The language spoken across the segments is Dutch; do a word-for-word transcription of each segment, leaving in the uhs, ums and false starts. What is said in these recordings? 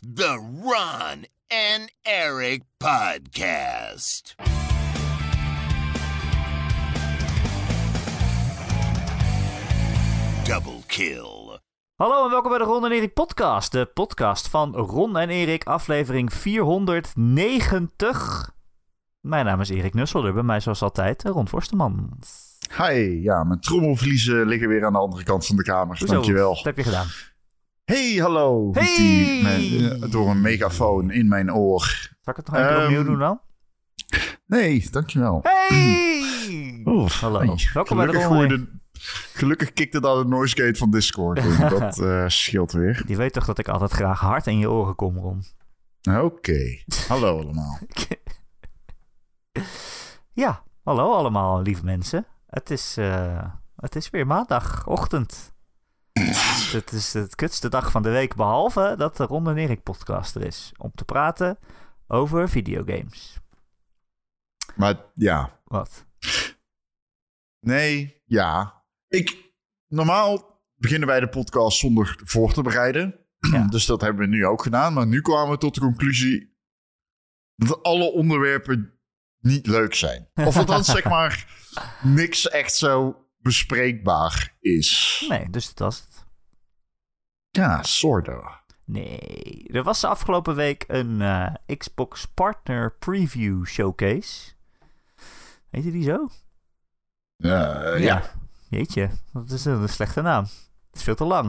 The Ron and Eric Podcast. Double kill. Hallo en welkom bij de Ron en Erik podcast. De podcast van Ron en Erik, aflevering vierhonderdnegentig. Mijn naam is Erik Nusselder, bij mij zoals altijd Ron Forsterman. Hi, ja, mijn trommelvliezen liggen weer aan de andere kant van de kamer. Hoezo? Dankjewel. Wat heb je gedaan? Hey, hallo. Hey! Die, mijn, door een megafoon in mijn oor. Zal ik het nog een keer Um, opnieuw doen dan? Nee, dankjewel. Hey! Oeh, Hallo. hey. Welkom bij de Gelukkig, Ron en gooide, gelukkig kikte dat de noise gate van Discord in. Dat uh, scheelt weer. Je weet toch dat ik altijd graag hard in je oren kom, Ron? Oké. Okay. Hallo allemaal. Ja, hallo allemaal, lieve mensen. Het is, uh, het is weer maandagochtend. Het is het kutste dag van de week, behalve dat de Ron en Erik podcast er is. Om te praten over videogames. Maar ja. Wat? Nee, ja. Ik, normaal beginnen wij de podcast zonder voor te bereiden. Ja. Dus dat hebben we nu ook gedaan. Maar nu kwamen we tot de conclusie dat alle onderwerpen niet leuk zijn. Of althans, zeg maar, niks echt zo bespreekbaar is. Nee, dus dat was het. Ja, sort of. Nee, er was de afgelopen week een uh, Xbox Partner Preview Showcase. Heet die zo? Uh, ja. ja. Jeetje, dat is een slechte naam. Het is veel te lang.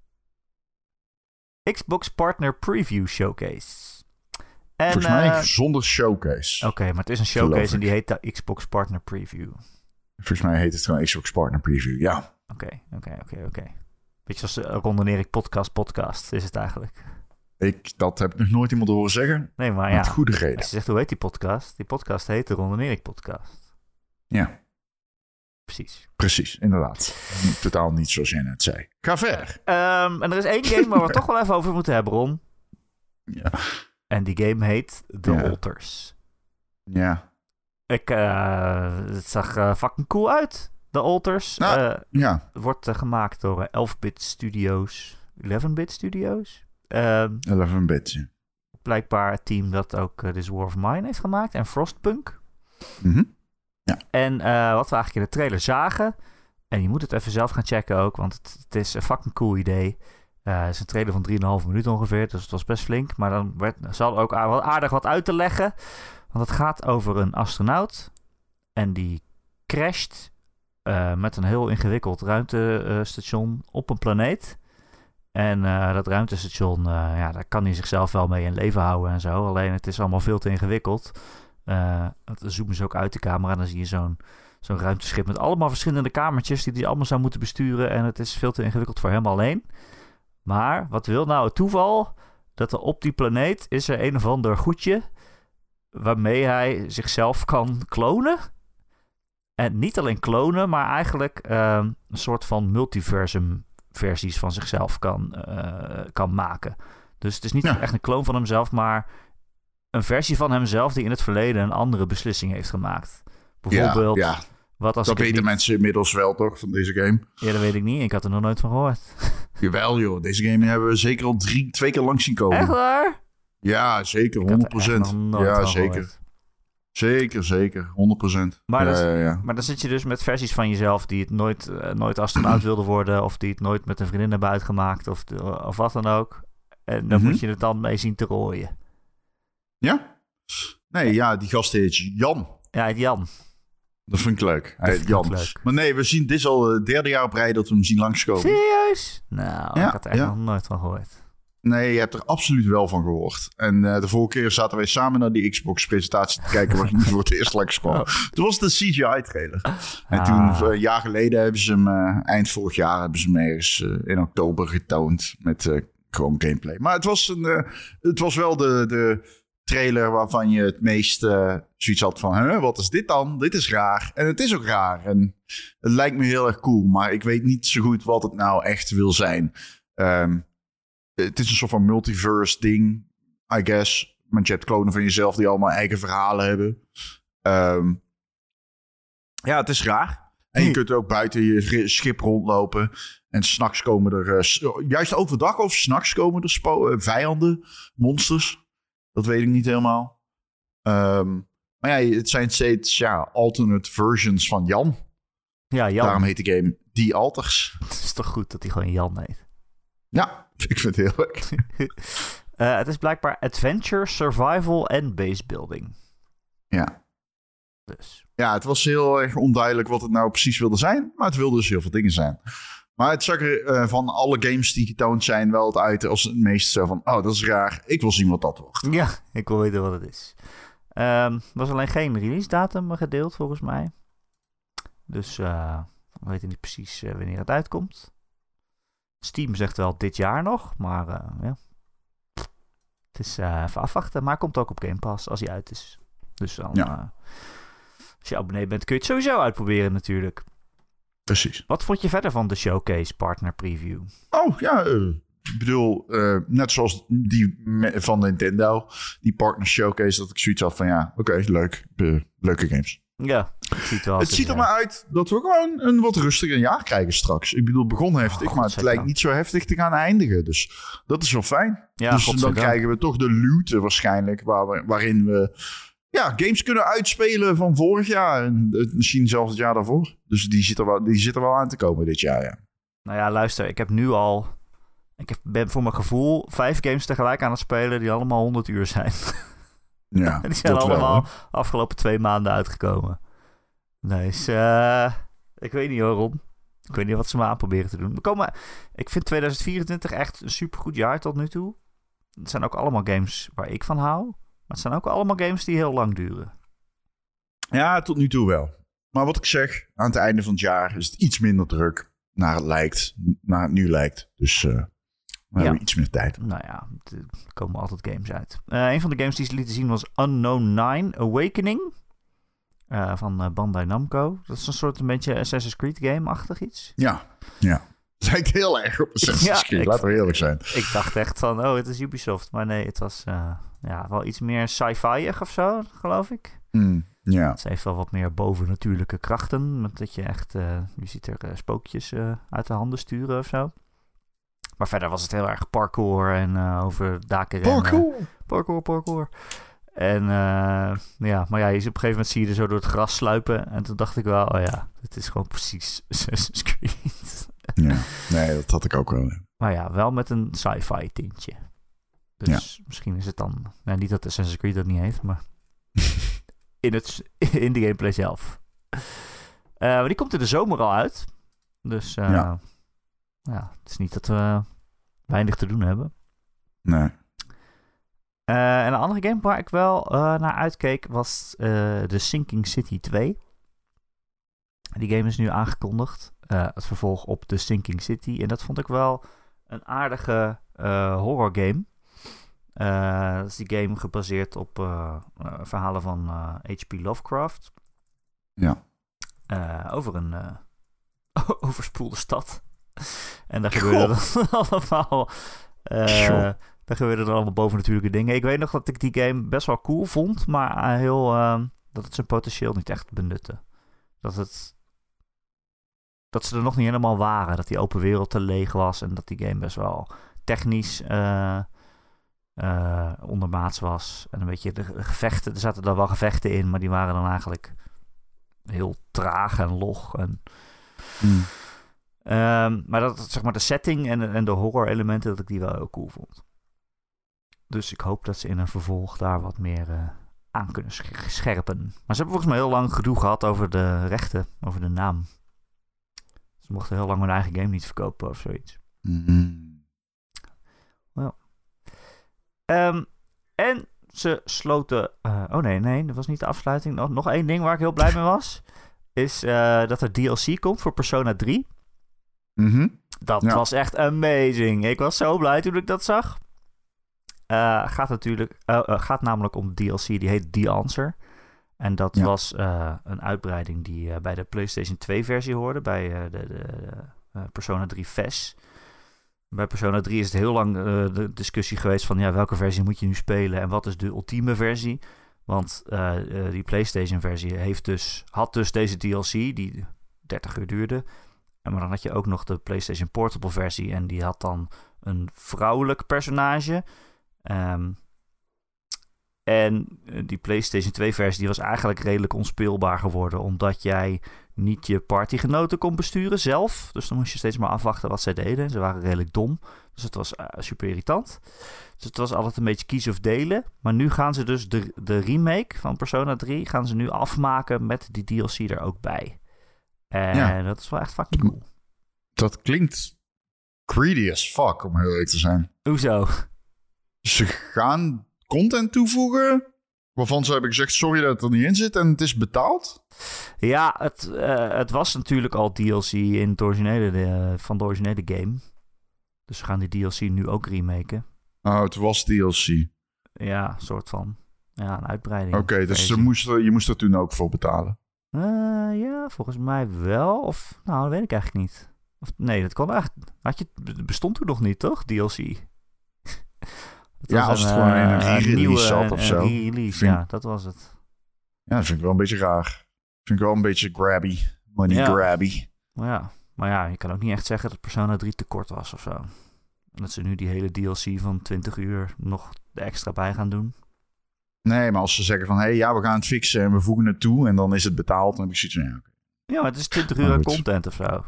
Xbox Partner Preview Showcase. En, Volgens mij uh, zonder showcase. Oké, okay, maar het is een showcase en die heet de Xbox Partner Preview. Volgens mij heet het gewoon Xbox Partner Preview, ja. Oké, oké, oké, oké. Beetje als uh, Ron en Erik podcast podcast is het eigenlijk. Ik, dat heb ik nog nooit iemand horen zeggen. Nee, maar Met ja. goede reden. Als je zegt, hoe heet die podcast? Die podcast heet de Ron en Erik podcast. Ja. Precies. Precies, inderdaad. Totaal niet zoals jij net zei. Ga verder. Um, en er is één game waar we het toch wel even over moeten hebben, Ron. Ja. En die game heet The Ja. Alters. Ja. Ik, uh, het zag uh, fucking cool uit. The Alters. Nou, uh, ja. wordt uh, gemaakt door uh, elf bit Studios. elf bit Studios? Um, elf bit, ja. Blijkbaar het team dat ook uh, This War of Mine heeft gemaakt. En Frostpunk. Mm-hmm. Ja. En uh, wat we eigenlijk in de trailer zagen. En je moet het even zelf gaan checken ook. Want het, het is een fucking cool idee. Uh, het is een trailer van drieënhalve minuut ongeveer. Dus het was best flink. Maar dan werd, zal ook aardig wat uit te leggen. Want het gaat over een astronaut. En die crasht uh, met een heel ingewikkeld ruimtestation op een planeet. En uh, dat ruimtestation, uh, ja, daar kan hij zichzelf wel mee in leven houden en zo. Alleen het is allemaal veel te ingewikkeld. Uh, dan zoomen ze ook uit de camera en dan zie je zo'n, zo'n ruimteschip met allemaal verschillende kamertjes die hij allemaal zou moeten besturen. En het is veel te ingewikkeld voor hem alleen. Maar wat wil nou het toeval? Dat er op die planeet is er een of ander goedje waarmee hij zichzelf kan klonen. En niet alleen klonen, maar eigenlijk uh, een soort van multiversum versies van zichzelf kan, uh, kan maken. Dus het is niet ja. echt een kloon van hemzelf, maar een versie van hemzelf die in het verleden een andere beslissing heeft gemaakt. Bijvoorbeeld, ja, ja. Wat als dat ik weten niet... mensen inmiddels wel toch, van deze game? Ja, dat weet ik niet. Ik had er nog nooit van gehoord. Jawel joh, deze game hebben we zeker al drie, twee keer langs zien komen. Echt waar? Ja, zeker, honderd procent. Ja, zeker. Gehoord. Zeker, zeker, honderd procent. Maar, ja, dus, ja, ja. maar dan zit je dus met versies van jezelf die het nooit, uh, nooit astronaut wilden worden, of die het nooit met een vriendin hebben uitgemaakt, of, de, of wat dan ook. En dan mm-hmm. moet je het dan mee zien te rooien. Ja? Nee, ja, die gast heet Jan. Ja, heet Jan. Dat vind ik leuk. Hij heet Jan. Leuk. Maar nee, we zien dit is al het derde jaar op rij dat we hem zien langskomen. Serieus? Nou, ja, ik had er echt ja. nog nooit van gehoord. Nee, je hebt er absoluut wel van gehoord. En uh, de vorige keer zaten wij samen naar die Xbox-presentatie te kijken waar je nu voor het eerst langs kwam. Oh. Toen was het een C G I-trailer. En ah. toen, uh, een jaar geleden, hebben ze hem, uh, eind vorig jaar, hebben ze hem ergens uh, in oktober getoond met uh, gewoon gameplay. Maar het was, een, uh, het was wel de, de trailer waarvan je het meest uh, zoiets had van, huh, wat is dit dan? Dit is raar. En het is ook raar. En het lijkt me heel erg cool, maar ik weet niet zo goed wat het nou echt wil zijn. Um, Het is een soort van multiverse ding, I guess. Want je hebt klonen van jezelf die allemaal eigen verhalen hebben. Um, ja, het is raar. En je kunt ook buiten je schip rondlopen. En 's nachts komen er... Uh, juist overdag of 's nachts komen er spo- uh, vijanden, monsters. Dat weet ik niet helemaal. Um, maar ja, het zijn steeds ja, alternate versions van Jan. Ja, Jan. Daarom heet de game Die Alters. Het is toch goed dat hij gewoon Jan heet. Ja, ik vind het heel leuk. uh, het is blijkbaar adventure, survival en base building. Ja. Dus. Ja, het was heel erg onduidelijk wat het nou precies wilde zijn. Maar het wilde dus heel veel dingen zijn. Maar het zag er uh, van alle games die getoond zijn wel het uit als het meest zo van... Oh, dat is raar. Ik wil zien wat dat wordt. Ja, ik wil weten wat het is. Er um, was alleen geen release datum gedeeld volgens mij. Dus uh, we weten niet precies uh, wanneer het uitkomt. Steam zegt wel dit jaar nog. Maar uh, ja. Het is uh, even afwachten. Maar komt ook op Game Pass als hij uit is. Dus dan... Ja. Uh, als je abonnee bent, kun je het sowieso uitproberen natuurlijk. Precies. Wat vond je verder van de Showcase Partner Preview? Oh, ja. Uh, ik bedoel, uh, net zoals die me- van Nintendo. Die Partner Showcase, dat ik zoiets had van ja, oké, okay, leuk. Uh, leuke games. Ja, het ziet, wel het ziet er maar uit dat we gewoon een wat rustiger jaar krijgen straks. Ik bedoel, het begon heftig, oh, maar het lijkt niet zo heftig te gaan eindigen. Dus dat is wel fijn. Ja, dus dan krijgen we toch de looten waarschijnlijk, waar we, waarin we... Ja, games kunnen uitspelen van vorig jaar. En misschien zelfs het jaar daarvoor. Dus die zit er wel, die zit er wel aan te komen dit jaar, ja. Nou ja, luister. Ik heb nu al... Ik heb, ben voor mijn gevoel vijf games tegelijk aan het spelen... die allemaal honderd uur zijn. Ja, die zijn dat allemaal wel, afgelopen twee maanden uitgekomen. Dus uh, ik weet niet hoor, Ron. Ik weet niet wat ze me aan proberen te doen. We komen, ik vind tweeduizend vierentwintig echt een supergoed jaar tot nu toe. Het zijn ook allemaal games waar ik van hou... Maar het zijn ook allemaal games die heel lang duren. Ja, tot nu toe wel. Maar wat ik zeg, aan het einde van het jaar is het iets minder druk. Naar het lijkt, naar het nu lijkt. Dus uh, we ja. hebben iets meer tijd. Nou ja, er komen altijd games uit. Uh, een van de games die ze lieten zien was Unknown Nine Awakening. Uh, van uh, Bandai Namco. Dat is een soort een beetje Assassin's Creed game-achtig iets. Ja, ja. Het lijkt heel erg op Assassin's Creed, ja, laten we eerlijk zijn. Ik dacht echt van, oh, het is Ubisoft. Maar nee, het was uh, ja, wel iets meer sci-fi-ig of zo, geloof ik. Mm, ja. Ze heeft wel wat meer bovennatuurlijke krachten. Met dat je echt, uh, je ziet er uh, spookjes uh, uit de handen sturen of zo. Maar verder was het heel erg parkour en uh, over daken rennen. Parkour! Parkour, parkour. En uh, ja, maar ja, je, op een gegeven moment zie je er zo door het gras sluipen. En toen dacht ik wel, oh ja, dit is gewoon precies Assassin's Creed. Ja, nee, dat had ik ook wel. Maar ja, wel met een sci-fi tintje. Dus ja. Misschien is het dan... Nou, niet dat Assassin's Creed dat niet heeft, maar... in, het, in de gameplay zelf. Uh, maar die komt in de zomer al uit. Dus uh, ja. ja, het is niet dat we weinig te doen hebben. Nee. Uh, en een andere game waar ik wel uh, naar uitkeek was uh, The Sinking City twee. Die game is nu aangekondigd. Uh, het vervolg op The Sinking City. En dat vond ik wel een aardige uh, horror game. Uh, dat is die game gebaseerd op uh, uh, verhalen van uh, H P Lovecraft. Ja. Uh, over een uh, overspoelde stad. En daar gebeurde dan allemaal... Uh, sure. Daar gebeurden er allemaal bovennatuurlijke dingen. Ik weet nog dat ik die game best wel cool vond, maar heel, uh, dat het zijn potentieel niet echt benutte. Dat het... Dat ze er nog niet helemaal waren. Dat die open wereld te leeg was. En dat die game best wel technisch uh, uh, ondermaats was. En een beetje de gevechten. Er zaten daar wel gevechten in. Maar die waren dan eigenlijk heel traag en log. En, mm. um, maar dat zeg maar de setting en, en de horror elementen. Dat ik die wel heel cool vond. Dus ik hoop dat ze in een vervolg daar wat meer uh, aan kunnen scherpen. Maar ze hebben volgens mij heel lang gedoe gehad over de rechten. Over de naam. Ze mochten heel lang hun eigen game niet verkopen of zoiets. Mm-hmm. Well. Um, en ze sloten... Uh, oh nee, nee, dat was niet de afsluiting. Nog, nog één ding waar ik heel blij mee was. Is uh, dat er D L C komt voor Persona drie. Mm-hmm. Dat ja. was echt amazing. Ik was zo blij toen ik dat zag. Uh, gaat, natuurlijk, uh, uh, gaat namelijk om de D L C. Die heet The Answer. En dat ja. was uh, een uitbreiding die uh, bij de PlayStation twee versie hoorde. Bij uh, de, de uh, Persona drie F E S. Bij Persona drie is het heel lang uh, de discussie geweest van... ja, welke versie moet je nu spelen en wat is de ultieme versie? Want uh, uh, die PlayStation versie heeft dus, had dus deze D L C... die dertig uur duurde. En maar dan had je ook nog de PlayStation Portable versie. En die had dan een vrouwelijk personage. Um, en die PlayStation twee versie die was eigenlijk redelijk onspeelbaar geworden. Omdat jij niet je partygenoten kon besturen zelf. Dus dan moest je steeds maar afwachten wat zij deden. Ze waren redelijk dom. Dus het was uh, super irritant. Dus het was altijd een beetje kiezen of delen. Maar nu gaan ze dus de, de remake van Persona drie... gaan ze nu afmaken met die D L C er ook bij. En ja. dat is wel echt fucking cool. Dat klinkt greedy as fuck, om heel eerlijk te zijn. Hoezo? Ze gaan content toevoegen waarvan ze hebben gezegd, sorry dat het er niet in zit en het is betaald? Ja, het, uh, het was natuurlijk al D L C in het originele, de, van de originele game. Dus ze gaan die D L C nu ook remaken. Oh, het was D L C. Ja, soort van. Ja, een uitbreiding. Oké, okay, dus ze moesten, je moest er toen ook voor betalen? Uh, ja, volgens mij wel. Of, nou, dat weet ik eigenlijk niet. Of, nee, dat kon eigenlijk... Had je, bestond toen nog niet, toch? D L C? Ja, als het uh, gewoon in een re-release zat of zo. Re-release, ja, dat was het. Ja, dat vind ik wel een beetje raar. Vind ik wel een beetje grabby. Money ja. grabby. Maar ja, maar ja, je kan ook niet echt zeggen dat Persona drie te kort was of zo. En dat ze nu die hele D L C van twintig uur nog er extra bij gaan doen. Nee, maar als ze zeggen van, hé, hey, ja, we gaan het fixen en we voegen het toe en dan is het betaald, dan heb ik zoiets van, ja, okay. Ja, maar het is twintig uur aan content of zo.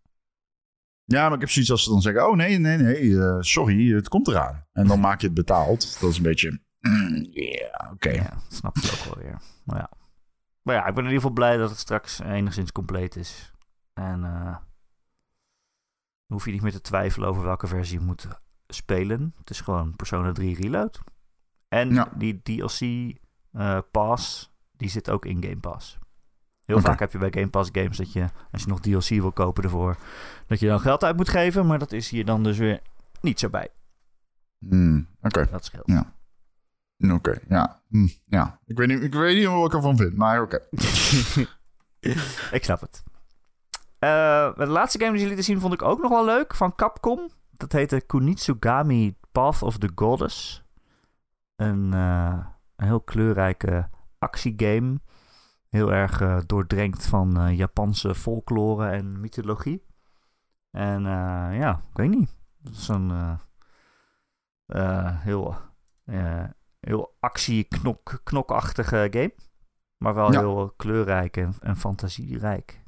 Ja, maar ik heb zoiets als ze dan zeggen, oh nee, nee, nee, uh, sorry, het komt eraan. En dan maak je het betaald. Dat is een beetje, ja, mm, yeah, oké. Okay. Ja, dat snap ik ook wel weer. Maar ja. maar ja, ik ben in ieder geval blij dat het straks enigszins compleet is. En uh, dan hoef je niet meer te twijfelen over welke versie je moet spelen. Het is gewoon Persona drie Reload. En ja. die D L C uh, Pass, die zit ook in Game Pass. Heel okay. vaak heb je bij Game Pass games dat je, als je nog D L C wil kopen ervoor, dat je dan geld uit moet geven. Maar dat is hier dan dus weer niet zo bij. Mm, Oké. Dat scheelt. Ja. Oké, okay. ja. Mm, ja. Ik weet niet, ik weet niet wat ik ervan vind, maar oké. Okay. Ik snap het. Uh, de laatste game die jullie lieten zien vond ik ook nog wel leuk, van Capcom. Dat heette Kunitsugami Path of the Goddess. Een, uh, een heel kleurrijke actiegame. Heel erg uh, doordrenkt van uh, Japanse folklore en mythologie. En uh, ja, ik weet niet. Het is een uh, uh, heel, uh, heel actie-knok, knokachtige game. Maar wel ja. heel kleurrijk en, en fantasierijk.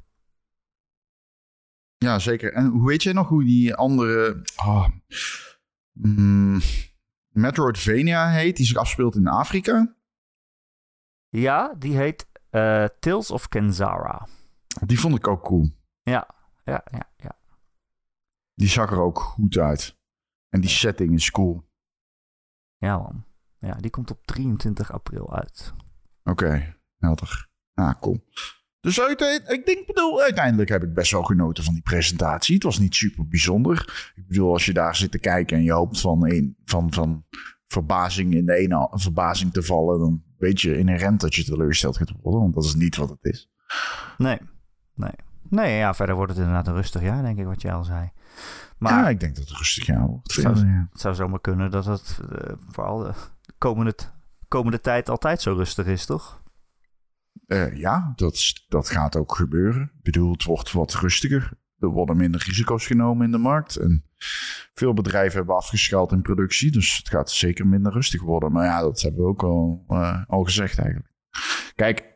Ja, zeker. En hoe weet jij nog hoe die andere... Oh, mm, Metroidvania heet, die zich afspeelt in Afrika? Ja, die heet uh, Tales of Kenzara. Die vond ik ook cool. Ja, ja, ja, ja. Die zag er ook goed uit. En die setting is cool. Ja, man. Ja, die komt op drieëntwintig april uit. Oké, okay, helder. Ah, cool. Dus ik denk, bedoel, uiteindelijk heb ik best wel genoten van die presentatie. Het was niet super bijzonder. Ik bedoel, als je daar zit te kijken en je hoopt van, een, van, van verbazing in de ene verbazing te vallen, dan weet je inherent dat je teleurgesteld gaat worden, want dat is niet wat het is. Nee, nee. Nee, ja, verder wordt het inderdaad een rustig jaar, denk ik, wat jij al zei. Maar ja, ik denk dat het rustig jaar wordt. Het zou, ja. het zou zomaar kunnen dat het uh, vooral de komende, komende tijd altijd zo rustig is, toch? Uh, ja, dat, dat gaat ook gebeuren. Ik bedoel, het wordt wat rustiger. Er worden minder risico's genomen in de markt. En veel bedrijven hebben afgeschaald in productie. Dus het gaat zeker minder rustig worden. Maar ja, dat hebben we ook al, uh, al gezegd eigenlijk. Kijk,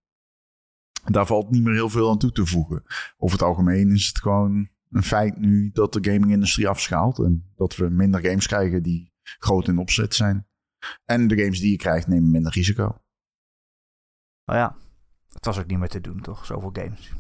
daar valt niet meer heel veel aan toe te voegen. Over het algemeen is het gewoon een feit nu dat de gaming-industrie afschaalt. En dat we minder games krijgen die groot in opzet zijn. En de games die je krijgt nemen minder risico. Nou ja, het was ook niet meer te doen, toch? Zoveel games.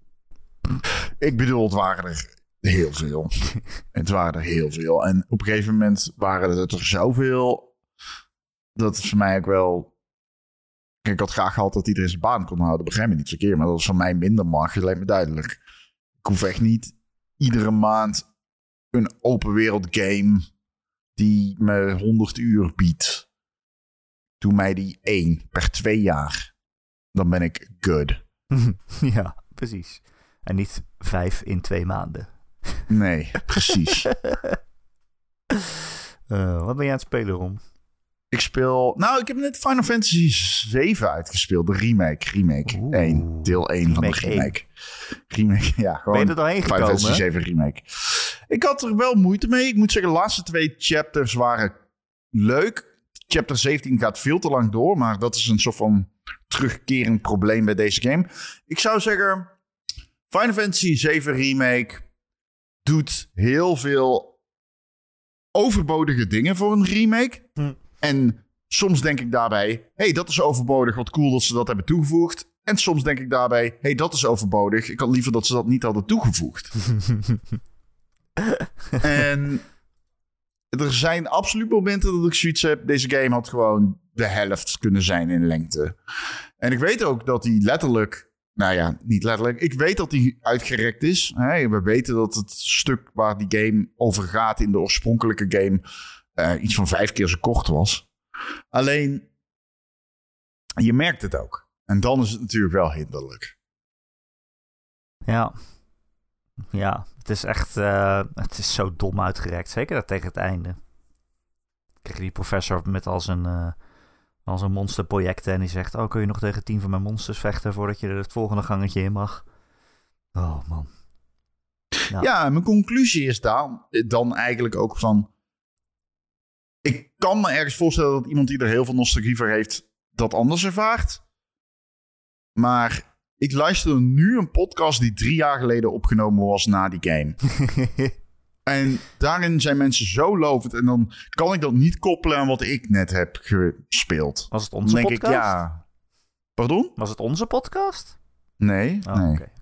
Ik bedoel, het waren er heel veel. Het waren er heel veel. En op een gegeven moment waren het er zoveel dat het voor mij ook wel... Kijk, ik had graag gehad dat iedereen zijn baan kon houden. Begrijp me niet verkeerd, maar dat is voor mij minder mag. Dat lijkt me duidelijk. Ik hoef echt niet iedere maand een open wereld game die me honderd uur biedt. Doe mij die één per twee jaar. Dan ben ik good. Ja, precies. En niet vijf in twee maanden. Nee, precies. uh, wat ben je aan het spelen, Ron? Ik speel... Nou, ik heb net Final Fantasy zeven uitgespeeld. De remake. Remake Oeh, één. Deel één van de remake remake. Remake, ja. Gewoon Ben je er doorheen Final gekomen? Fantasy zeven remake. Ik had er wel moeite mee. Ik moet zeggen, de laatste twee chapters waren leuk. Chapter zeventien gaat veel te lang door. Maar dat is een soort van terugkerend probleem bij deze game. Ik zou zeggen... Final Fantasy zeven remake doet heel veel overbodige dingen voor een remake. Hm. En soms denk ik daarbij, hey, dat is overbodig, wat cool dat ze dat hebben toegevoegd. En soms denk ik daarbij, hey, dat is overbodig. Ik had liever dat ze dat niet hadden toegevoegd. En er zijn absoluut momenten dat ik zoiets heb, deze game had gewoon de helft kunnen zijn in lengte. En ik weet ook dat die letterlijk... Nou ja, niet letterlijk. Ik weet dat die uitgerekt is. Hè? We weten dat het stuk waar die game over gaat in de oorspronkelijke game uh, iets van vijf keer zo kort was. Alleen, je merkt het ook. En dan is het natuurlijk wel hinderlijk. Ja. Ja, het is echt... Uh, het is zo dom uitgerekt. Zeker tegen het einde. Kijk, die professor met al zijn... Uh, Als een monsterprojecten en die zegt... Oh, kun je nog tegen tien van mijn monsters vechten... voordat je er het volgende gangetje in mag? Oh, man. Ja, ja mijn conclusie is dan, dan eigenlijk ook van... Ik kan me ergens voorstellen dat iemand die er heel veel nostalgie voor heeft... dat anders ervaart. Maar ik luisterde nu een podcast... die drie jaar geleden opgenomen was na die game. En daarin zijn mensen zo lovend. En dan kan ik dat niet koppelen aan wat ik net heb gespeeld. Was het onze denk podcast? Ik, ja. Pardon? Was het onze podcast? Nee. Oh, nee. Okay,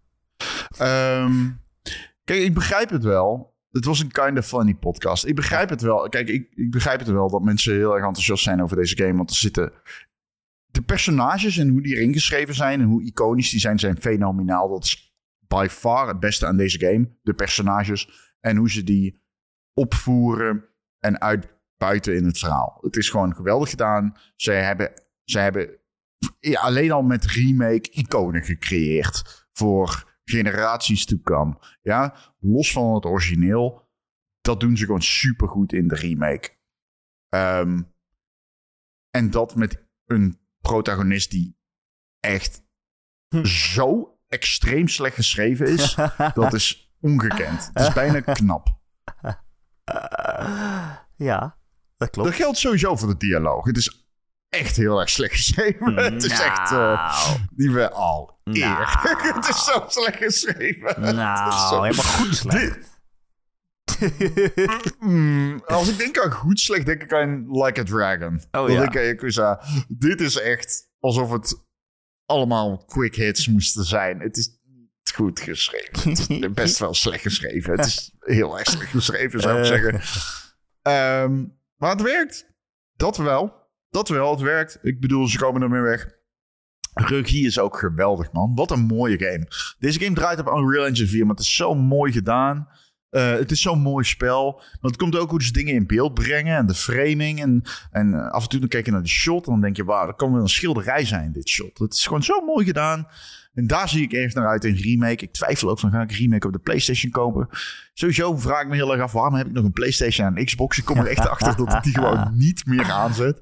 okay. Um, kijk, ik begrijp het wel. Het was een kind of funny podcast. Ik begrijp het wel. Kijk, ik, ik begrijp het wel dat mensen heel erg enthousiast zijn over deze game. Want er zitten... De personages en hoe die erin geschreven zijn... en hoe iconisch die zijn, zijn fenomenaal. Dat is by far het beste aan deze game. De personages... En hoe ze die opvoeren en uitbuiten in het verhaal. Het is gewoon geweldig gedaan. Zij hebben, zij hebben ja, alleen al met remake iconen gecreëerd. Voor generaties to come. Ja, los van het origineel. Dat doen ze gewoon supergoed in de remake. Um, en dat met een protagonist die echt hm. zo extreem slecht geschreven is. Dat is... ongekend. Het is bijna knap. Uh, ja, dat klopt. Dat geldt sowieso voor de dialoog. Het is echt heel erg slecht geschreven. Nou. Het is echt... Uh, die we al eer. Nou. Het is zo slecht geschreven. Nou, zo... helemaal goed slecht. mm, als ik denk aan goed slecht, denk ik aan Like a Dragon. Oh ja. Ik aan Yakuza. Dit is echt alsof het allemaal quick hits moesten zijn. Het is... goed geschreven. Het is best wel slecht geschreven. Het is heel erg slecht geschreven, zou ik uh. zeggen. Um, maar het werkt. Dat wel. Dat wel, het werkt. Ik bedoel, ze komen ermee weg. Regie is ook geweldig, man. Wat een mooie game. Deze game draait op Unreal Engine vier, maar het is zo mooi gedaan. Uh, het is zo'n mooi spel. Maar het komt ook hoe ze dingen in beeld brengen. En de framing. En, en uh, af en toe dan kijk je naar die shot. En dan denk je, wauw, dat kan wel een schilderij zijn, dit shot. Het is gewoon zo mooi gedaan. En daar zie ik erg naar uit in remake. Ik twijfel ook van, ga ik remake op de PlayStation kopen? Sowieso vraag ik me heel erg af, waarom heb ik nog een PlayStation en een Xbox? Ik kom er echt achter dat ik die gewoon niet meer aanzet.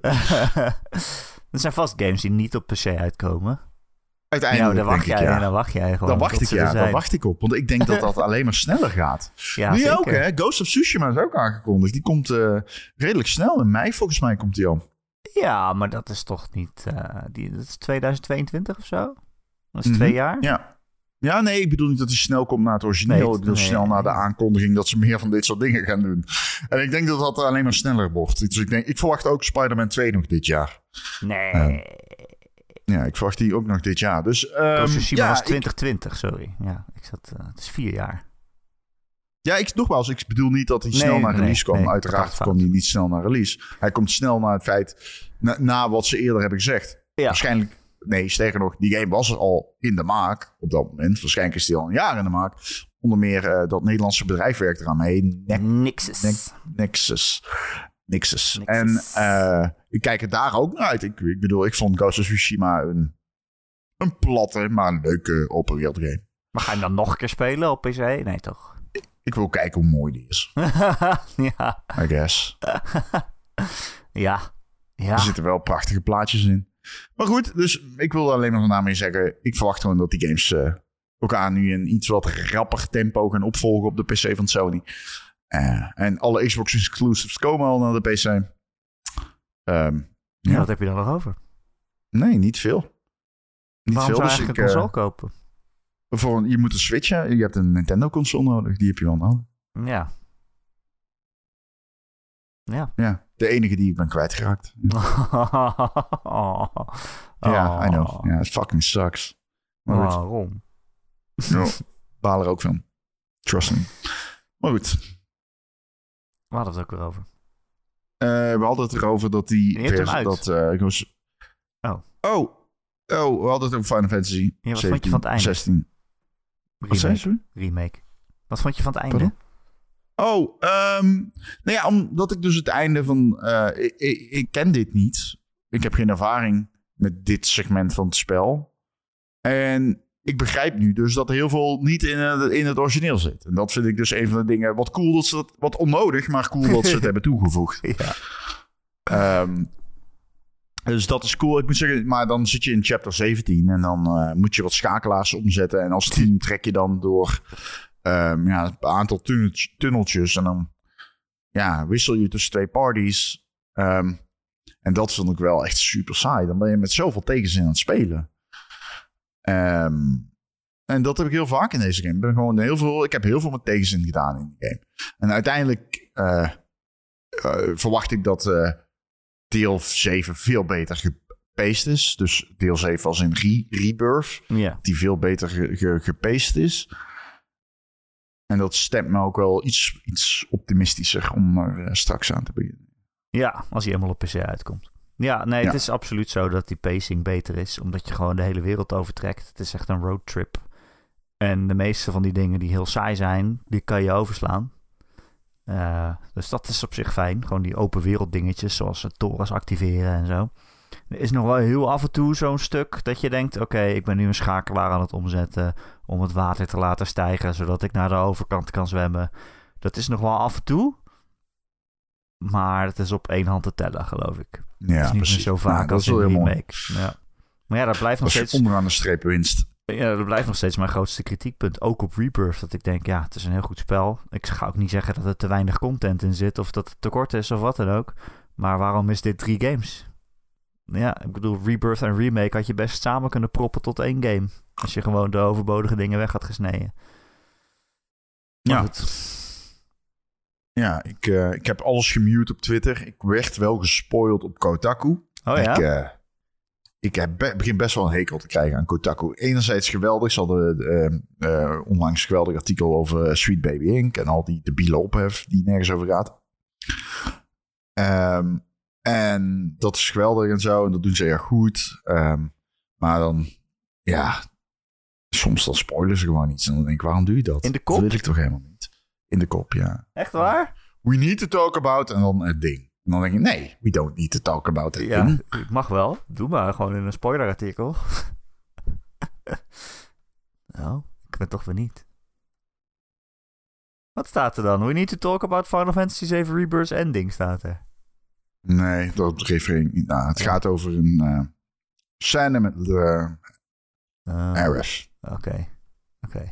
Er zijn vast games die niet op P C uitkomen. Uiteindelijk, nou, dan wacht denk jij, ik, ja. Dan wacht jij gewoon. Dan wacht ik, ja. Dan wacht ik op. Want ik denk dat dat alleen maar sneller gaat. Ja, nu zeker. ook, hè. Ghost of Tsushima is ook aangekondigd. Die komt uh, redelijk snel. In mei, volgens mij, komt die al. Ja, maar dat is toch niet... Uh, die, dat is tweeduizend tweeëntwintig of zo? Dat is mm-hmm. twee jaar? Ja. Ja, nee, ik bedoel niet dat hij snel komt naar het origineel. Nee, ik bedoel nee, snel nee. naar de aankondiging dat ze meer van dit soort dingen gaan doen. En ik denk dat dat alleen maar sneller wordt. Dus ik, denk, ik verwacht ook Spider-Man twee nog dit jaar. Nee... Uh, Ja, ik verwacht die ook nog dit jaar. Dus, um, Tsushima ja, was twintig twintig, ik, sorry. Ja, ik zat, uh, het is vier jaar. Ja, ik, nogmaals, ik bedoel niet dat hij nee, snel naar nee, release kwam. Nee, Uiteraard kwam hij niet snel naar release. Hij komt snel naar het feit, na, na wat ze eerder hebben gezegd. Ja. Waarschijnlijk, nee, sterker nog, die game was al in de maak op dat moment. Waarschijnlijk is die al een jaar in de maak. Onder meer uh, dat Nederlandse bedrijf werkt eraan mee. Ne- Nixus. Ne- Nexus. Nixus. Nixus. En uh, ik kijk er daar ook naar uit. Ik, ik bedoel, ik vond Ghost of Tsushima een, een platte, maar een leuke open wereld game. Maar ga je hem dan nog een keer spelen op P C? Nee, toch? Ik, ik wil kijken hoe mooi die is. Ja. I guess. Ja. Ja. Er zitten wel prachtige plaatjes in. Maar goed, dus ik wil er alleen nog daarmee zeggen. Ik verwacht gewoon dat die games uh, elkaar nu in iets wat rapper tempo gaan opvolgen op de P C van Sony. Uh, en alle Xbox exclusives komen al naar de P C. Um, ja, ja. wat heb je dan nog over? Nee, niet veel. Niet Waarom veel, zou je dus eigenlijk ik, een uh, console kopen? Voor een, je moet een switchen. Je hebt een Nintendo console nodig. Die heb je wel nodig. Ja. Ja. Ja, de enige die ik ben kwijtgeraakt. oh. Ja, I know. Ja, it fucking sucks. Maar goed. Waarom? Ja, baal er ook van. Trust me. Maar goed. We hadden het ook weer over. Uh, we hadden het erover dat die... Je hebt hem uit. Dat, uh, ik was... Oh. Oh. Oh, we hadden het over Final Fantasy. Ja, wat zeventien, vond je van het einde? zestien. Wat zei Remake. je? Remake. Wat vond je van het einde? Pardon? Oh, um, nou ja, omdat ik dus het einde van... Uh, ik, ik, ik ken dit niet. Ik heb geen ervaring met dit segment van het spel. En ik begrijp nu dus dat er heel veel niet in, uh, in het origineel zit. En dat vind ik dus een van de dingen... Wat cool dat ze dat... Wat onnodig, maar cool dat ze het hebben toegevoegd. Ja. Um, dus dat is cool. Ik moet zeggen, maar dan zit je in chapter zeventien... en dan uh, moet je wat schakelaars omzetten. En als team trek je dan door... Um, ja, een aantal tunneltjes, tunneltjes en dan ja, wissel je tussen twee parties. Um, en dat vond ik wel echt super saai. Dan ben je met zoveel tegenzin aan het spelen. Um, en dat heb ik heel vaak in deze game. Ik, ben gewoon heel veel, ik heb heel veel met tegenzin gedaan in de game. En uiteindelijk uh, uh, verwacht ik dat uh, deel zeven veel beter gepaced is. Dus deel zeven als in re- Rebirth. Ja. Die veel beter ge- ge- gepaced is. En dat stemt me ook wel iets, iets optimistischer om er uh, straks aan te beginnen. Ja, als hij helemaal op P C uitkomt. Ja, nee, Ja. het is absoluut zo dat die pacing beter is. Omdat je gewoon de hele wereld overtrekt. Het is echt een roadtrip. En de meeste van die dingen die heel saai zijn, die kan je overslaan. Uh, dus dat is op zich fijn. Gewoon die open wereld dingetjes, zoals uh, torens activeren en zo. Er is nog wel heel af en toe zo'n stuk dat je denkt... oké, okay, ik ben nu een schakelaar aan het omzetten... om het water te laten stijgen... zodat ik naar de overkant kan zwemmen. Dat is nog wel af en toe. Maar het is op één hand te tellen, geloof ik. Ja, het is niet precies. meer zo vaak Ja, dat als is wel in heel remake. Ja. Maar ja, dat blijft nog Als je steeds... onderaan de streep winst. Ja, dat blijft nog steeds mijn grootste kritiekpunt. Ook op Rebirth. Dat ik denk, ja, het is een heel goed spel. Ik ga ook niet zeggen dat er te weinig content in zit... of dat het te kort is of wat dan ook. Maar waarom is dit drie games? Ja, ik bedoel, Rebirth en Remake had je best samen kunnen proppen tot één game. Als je gewoon de overbodige dingen weg had gesneden. Maar Ja. goed. Ja, ik, uh, ik heb alles gemute op Twitter. Ik werd wel gespoild op Kotaku. Oh ja? Ik, uh, ik heb be- begin best wel een hekel te krijgen aan Kotaku. Enerzijds geweldig. Ze hadden uh, uh, onlangs een geweldig artikel over Sweet Baby Incorporated. En al die debiele ophef die nergens over gaat. Um, en dat is geweldig en zo. En dat doen ze erg goed. Um, maar dan, ja... Soms dan spoilen ze gewoon iets. En dan denk ik, waarom doe je dat? In de kop? Dat wil ik toch helemaal niet. In de kop, ja. Echt waar? We need to talk about... En dan het ding. En dan denk ik, nee, we don't need to talk about it Ja, ding. ik mag wel. Doe maar gewoon in een spoilerartikel. Nou, ik ben toch weer niet. Wat staat er dan? We need to talk about Final Fantasy zeven Rebirth ending staat er. Nee, dat refereer ik niet naar. Het Ja. gaat over een uh, scène met uh, Uh, Aerith. Oké, oké. Okay.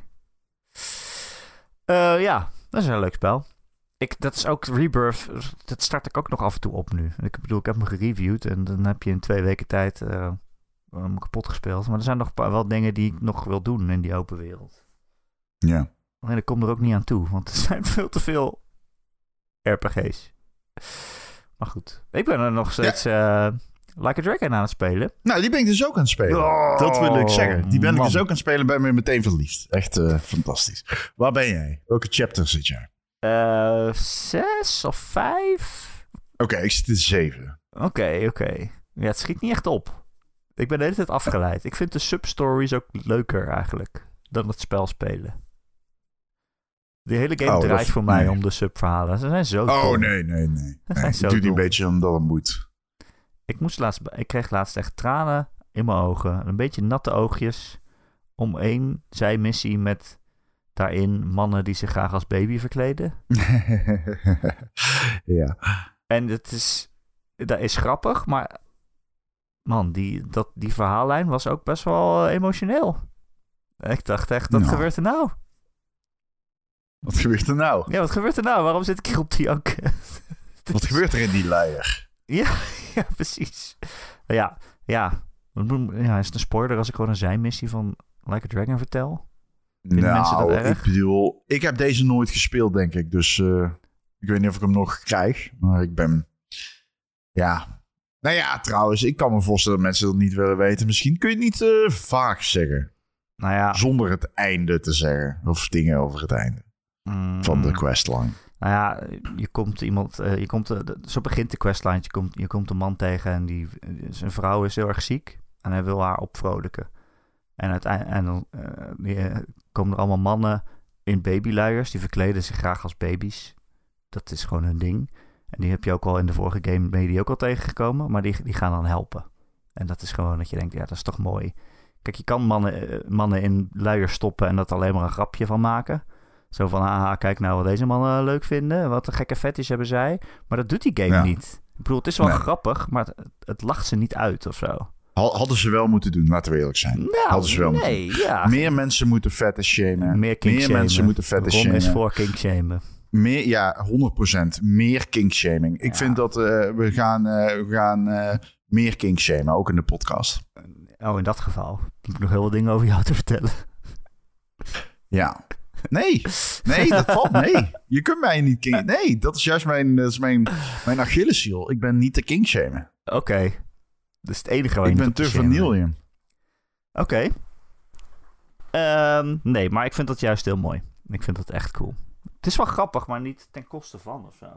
Uh, ja, dat is een leuk spel. Ik, dat is ook Rebirth, dat start ik ook nog af en toe op nu. Ik bedoel, ik heb hem gereviewd en dan heb je in twee weken tijd uh, hem kapot gespeeld. Maar er zijn nog wel dingen die ik nog wil doen in die open wereld. Ja. Alleen ik kom er ook niet aan toe, want er zijn veel te veel R P G's. Maar goed, ik ben er nog steeds ja. uh, Like a Dragon aan het spelen. Nou, die ben ik dus ook aan het spelen. Oh, dat wil ik zeggen. Die ben man. ik dus ook aan het spelen. Ben ik meteen verliefd. Echt uh, fantastisch. Waar ben jij? Welke chapter zit jij? Uh, zes of vijf? Oké, okay, ik zit in zeven. Oké, okay, oké. Okay. Ja, het schiet niet echt op. Ik ben de hele tijd afgeleid. Ik vind de substories ook leuker eigenlijk dan het spel spelen. De hele game oh, draait dat, voor mij nee. om de subverhalen. Ze zijn zo Oh, dom. nee, nee, nee. nee. zo Ik doe die dom. een beetje omdat het moet. Ik, moest laatst, ik kreeg laatst echt tranen in mijn ogen. Een beetje natte oogjes. Om één zijmissie met daarin mannen die zich graag als baby verkleden. Ja. En het is... dat is grappig, maar man, die, dat, die verhaallijn was ook best wel emotioneel. Ik dacht echt, wat Nou. gebeurt er nou? Wat gebeurt er nou? Ja, wat gebeurt er nou? Waarom zit ik hier op die janken? Wat gebeurt er in die luier? Ja, ja, precies. Ja, ja. Ja, is het een spoiler als ik gewoon een zijmissie van Like a Dragon vertel? Vinden mensen dat Nou, erg? ik bedoel, ik heb deze nooit gespeeld, denk ik. Dus uh, ik weet niet of ik hem nog krijg. Maar ik ben, ja... Nou ja, trouwens, ik kan me voorstellen dat mensen dat niet willen weten. Misschien kun je het niet uh, vaag zeggen. Nou ja. Zonder het einde te zeggen. Of dingen over het einde Mm, van de questline. Nou ja, je komt iemand... Uh, je komt, uh, zo begint de questline. Je komt, je komt een man tegen en die, zijn vrouw is heel erg ziek. En hij wil haar opvrolijken. En uiteindelijk en dan uh, die, uh, komen er allemaal mannen in babyluiers. Die verkleden zich graag als baby's. Dat is gewoon hun ding. En die heb je ook al in de vorige game ben je die ook al tegengekomen. Maar die, die gaan dan helpen. En dat is gewoon dat je denkt, ja, dat is toch mooi. Kijk, je kan mannen, uh, mannen in luiers stoppen en dat alleen maar een grapje van maken. Zo van, haha, kijk nou wat deze mannen leuk vinden. Wat een gekke fetish hebben zij. Maar dat doet die game ja. niet. Ik bedoel, het is wel nee. grappig, maar het, het lacht ze niet uit of zo. Hadden ze wel moeten doen, laten we eerlijk zijn. Nou, Hadden ze wel nee, moeten ja. Meer mensen moeten fetish shamen. Meer kink Meer shamen. mensen moeten fetish Ron shamen. is voor kink shamen. Meer, ja, honderd procent. Meer kinkshaming. Ik Ja. vind dat uh, we gaan, uh, we gaan uh, meer kinkshamen, ook in de podcast. Oh, in dat geval. Ik heb nog heel veel dingen over jou te vertellen. Ja. Nee, nee, dat valt mee. Je kunt mij niet kink... Nee, dat is juist mijn, dat is mijn, mijn Achilleshiel. Ik ben niet te kinkshamen. Oké. Okay. Dat is het enige waar je Ik niet ben op te shamen. vanillium. Oké. Okay. Um, nee, maar ik vind dat juist heel mooi. Ik vind dat echt cool. Het is wel grappig, maar niet ten koste van of zo.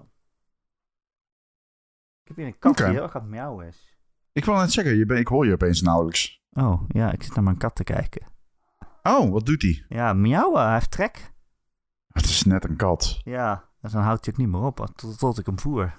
Ik heb hier een kat okay. die heel erg aan het miauwen is. Ik wil net zeggen, je ben, ik hoor je opeens nauwelijks. Oh, ja, ik zit naar mijn kat te kijken. Oh, wat doet hij? Ja, miauwen, hij heeft trek. Het is net een kat. Ja, dus dan houdt hij ook niet meer op tot, tot ik hem voer.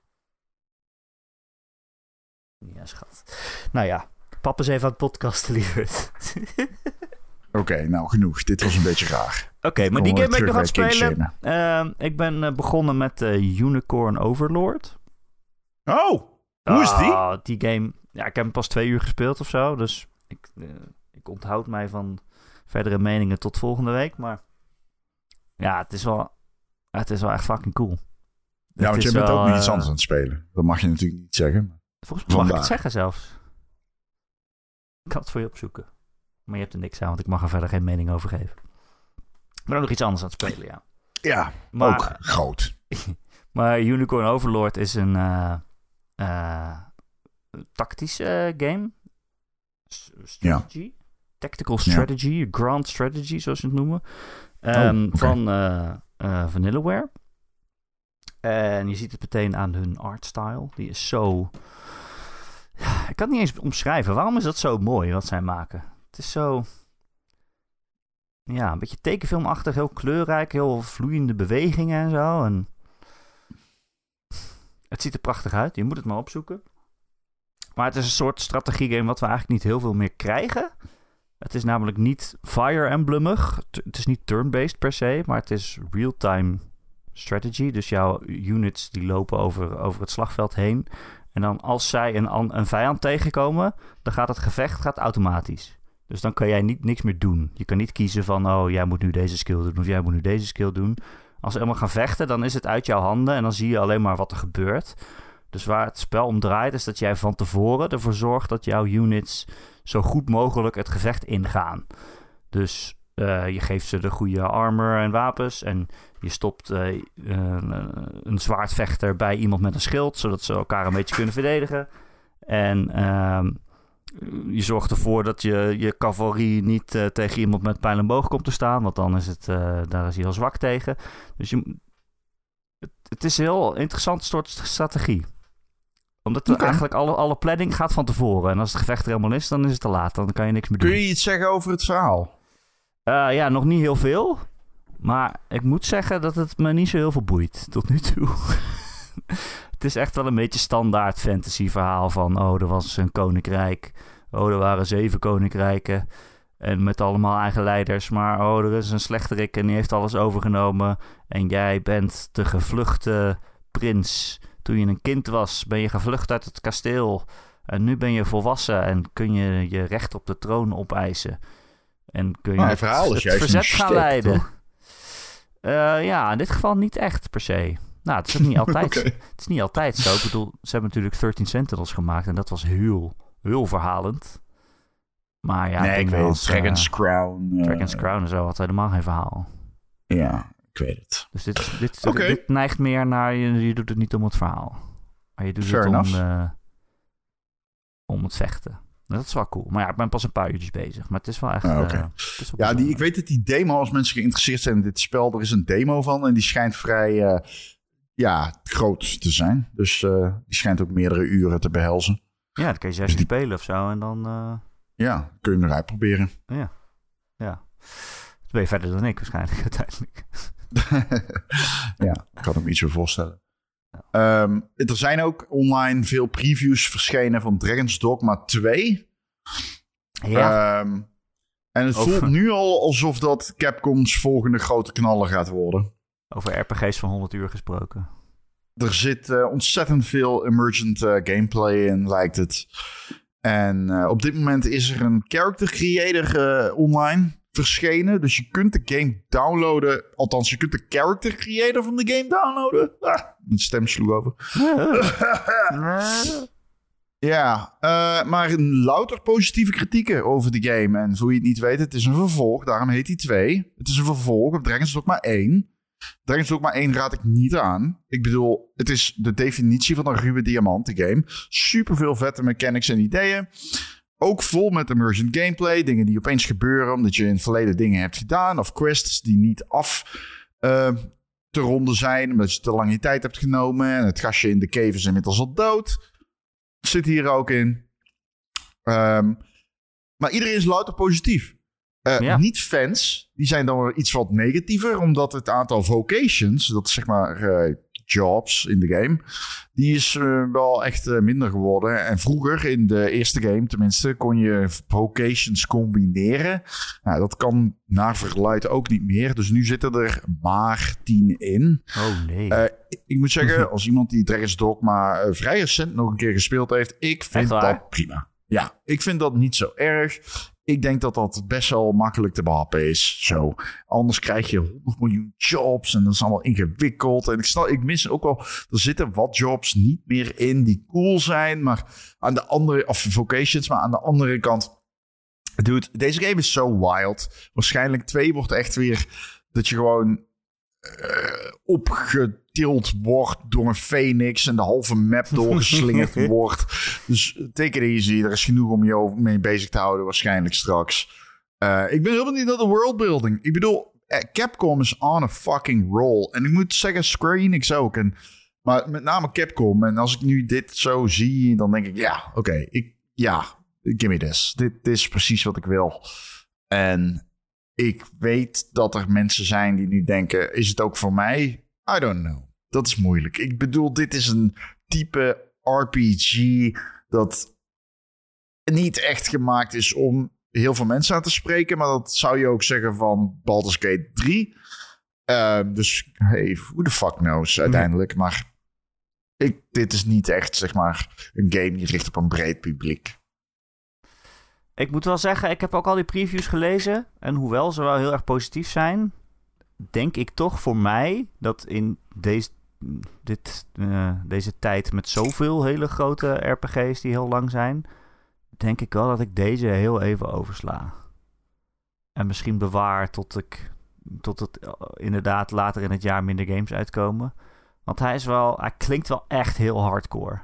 Ja, schat. Nou ja, papa is even aan het podcasten, lieverd. Oké, okay, nou genoeg. Dit was een beetje raar. Oké, okay, maar die game ben ik nog aan het spelen. Uh, ik ben uh, begonnen met uh, Unicorn Overlord. Oh, hoe is die? Uh, die game, ja, ik heb hem pas twee uur gespeeld of zo. Dus ik, uh, ik onthoud mij van verdere meningen tot volgende week. Maar ja, het is wel, het is wel echt fucking cool. Ja, want je bent wel, ook niet iets anders aan het spelen. Dat mag je natuurlijk niet zeggen. Volgens mij mag Vandaar. ik het zeggen zelfs. Ik kan het voor je opzoeken. Maar je hebt er niks aan, want ik mag er verder geen mening over geven. Ik ben ook nog iets anders aan het spelen, ja. Ja, maar, ook groot. Maar Unicorn Overlord is een uh, uh, tactische game. Strategy. Ja. Tactical strategy. Ja. Grand strategy, zoals ze het noemen. Um, oh, okay. Van uh, uh, Vanillaware. En je ziet het meteen aan hun artstyle. Die is zo... Ik kan het niet eens omschrijven. Waarom is dat zo mooi wat zij maken? Het is zo... Ja, een beetje tekenfilmachtig. Heel kleurrijk. Heel vloeiende bewegingen en zo. En... Het ziet er prachtig uit. Je moet het maar opzoeken. Maar het is een soort strategiegame wat we eigenlijk niet heel veel meer krijgen. Het is namelijk niet Fire Emblemig. Het is niet turn-based per se. Maar het is real-time strategy. Dus jouw units die lopen over, over het slagveld heen. En dan als zij een, een vijand tegenkomen, dan gaat het gevecht gaat automatisch. Dus dan kan jij niet, niks meer doen. Je kan niet kiezen van, oh, jij moet nu deze skill doen of jij moet nu deze skill doen. Als ze helemaal gaan vechten, dan is het uit jouw handen en dan zie je alleen maar wat er gebeurt. Dus waar het spel om draait, is dat jij van tevoren ervoor zorgt dat jouw units zo goed mogelijk het gevecht ingaan. Dus uh, je geeft ze de goede armor en wapens en je stopt uh, uh, een zwaardvechter bij iemand met een schild, zodat ze elkaar een beetje kunnen verdedigen. En uh, je zorgt ervoor dat je, je cavalerie niet uh, tegen iemand met pijl en boog komt te staan, want dan is het, uh, daar is hij heel zwak tegen. Dus je, het, het is een heel interessant soort strategie. Omdat okay. eigenlijk alle, alle planning gaat van tevoren. En als het gevecht er helemaal is, dan is het te laat. Dan kan je niks meer doen. Kun je iets zeggen over het verhaal? Uh, ja, nog niet heel veel. Maar ik moet zeggen dat het me niet zo heel veel boeit tot nu toe. Het is echt wel een beetje standaard fantasy verhaal van... oh, er was een koninkrijk. Oh, er waren zeven koninkrijken. En met allemaal eigen leiders. Maar oh, er is een slechterik en die heeft alles overgenomen. En jij bent de gevluchte prins Toen je een kind was, ben je gevlucht uit het kasteel. En nu ben je volwassen en kun je je recht op de troon opeisen. En kun je Maar het, het verhaal is het juist verzet een gaan stuk, leiden. toch? Uh, ja, in dit geval niet echt per se. Nou, het is ook niet altijd, Okay. het is niet altijd zo. Ik bedoel, ze hebben natuurlijk dertien Sentinels gemaakt en dat was heel, heel verhalend. Maar ja, nee, ik weet als, het. Dragon's uh, Crown. Uh, Dragon's Crown en zo had helemaal geen verhaal. Ja, ik weet het. Dus dit, dit, Okay. dit neigt meer naar, je, je doet het niet om het verhaal. Maar je doet Fair het om, uh, enough. om het vechten. Dat is wel cool. Maar ja, ik ben pas een paar uurtjes bezig. Maar het is wel echt... Ah, okay. uh, het is wel ja, die, ik weet dat die demo, als mensen geïnteresseerd zijn in dit spel, er is een demo van. En die schijnt vrij uh, ja, groot te zijn. Dus uh, die schijnt ook meerdere uren te behelzen. Ja, dan kun je zes Dus uur die... spelen of zo. En dan... Uh... Ja, kun je hem eruit proberen. Ja, ja. Dus ben je verder dan ik waarschijnlijk uiteindelijk. Ja, ik kan me iets zo voorstellen. Ja. Um, er zijn ook online veel previews verschenen van Dragon's Dogma twee. Ja. Um, en het Over... voelt nu al alsof dat Capcom's volgende grote knaller gaat worden. Over R P G's van honderd uur gesproken. Er zit uh, ontzettend veel emergent uh, gameplay in, lijkt het. En uh, op dit moment is er een character creator uh, online verschenen. Dus je kunt de game downloaden. Althans, je kunt de character creator van de game downloaden. Ah, mijn stem sloeg over. Ja, uh, maar een louter positieve kritieken over de game. En voor je het niet weet, het is een vervolg. Daarom heet hij twee. Het is een vervolg op Dragon's Dogma één. Dragon's Dogma één raad ik niet aan. Ik bedoel, het is de definitie van een ruwe diamant, de game. Super veel vette mechanics en ideeën. Ook vol met emergent gameplay. Dingen die opeens gebeuren omdat je in het verleden dingen hebt gedaan. Of quests die niet af uh, te ronden zijn. Omdat je te lang je tijd hebt genomen. En het gastje in de cave is inmiddels al dood. Zit hier ook in. Um, maar iedereen is louter positief. Uh, ja. Niet-fans, die zijn dan weer iets wat negatiever. Omdat het aantal vocations, dat is zeg maar uh, jobs in de game, die is uh, wel echt uh, minder geworden. En vroeger in de eerste game tenminste kon je vocations combineren. Nou, dat kan naar verluid ook niet meer. Dus nu zitten er maar tien in. Oh nee. Uh, ik, ik moet zeggen, als iemand die Dragon's Dogma uh, vrij recent nog een keer gespeeld heeft, ik vind dat prima. Ja, ik vind dat niet zo erg. Ik denk dat dat best wel makkelijk te behappen is. Zo. Anders krijg je honderd miljoen jobs en dat is allemaal ingewikkeld. En ik, snap, ik mis ook wel, er zitten wat jobs niet meer in die cool zijn. Maar aan de andere, of vocations, maar aan de andere kant. Dude, deze game is zo wild. Waarschijnlijk twee wordt echt weer dat je gewoon uh, opgetild wordt door een phoenix en de halve map doorgeslingerd wordt. Dus take it easy. Er is genoeg om je mee bezig te houden waarschijnlijk straks. Uh, ik ben heel benieuwd naar de worldbuilding. Ik bedoel, Capcom is on a fucking roll. En ik moet zeggen, Square Enix ook. En, maar met name Capcom. En als ik nu dit zo zie, dan denk ik, ja, oké. Okay, ik ja, give me this. Dit, dit is precies wat ik wil. En ik weet dat er mensen zijn die nu denken, is het ook voor mij? I don't know. Dat is moeilijk. Ik bedoel, dit is een type R P G dat niet echt gemaakt is om heel veel mensen aan te spreken. Maar dat zou je ook zeggen van Baldur's Gate drie. Uh, dus hey, who the fuck knows uiteindelijk. Mm. Maar ik, dit is niet echt, zeg maar, een game die richt op een breed publiek. Ik moet wel zeggen, ik heb ook al die previews gelezen. En hoewel ze wel heel erg positief zijn, denk ik toch voor mij dat in deze, dit, uh, deze tijd met zoveel hele grote R P G's die heel lang zijn, denk ik wel dat ik deze heel even oversla. En misschien bewaar tot ik tot het uh, inderdaad later in het jaar minder games uitkomen. Want hij is wel, hij klinkt wel echt heel hardcore.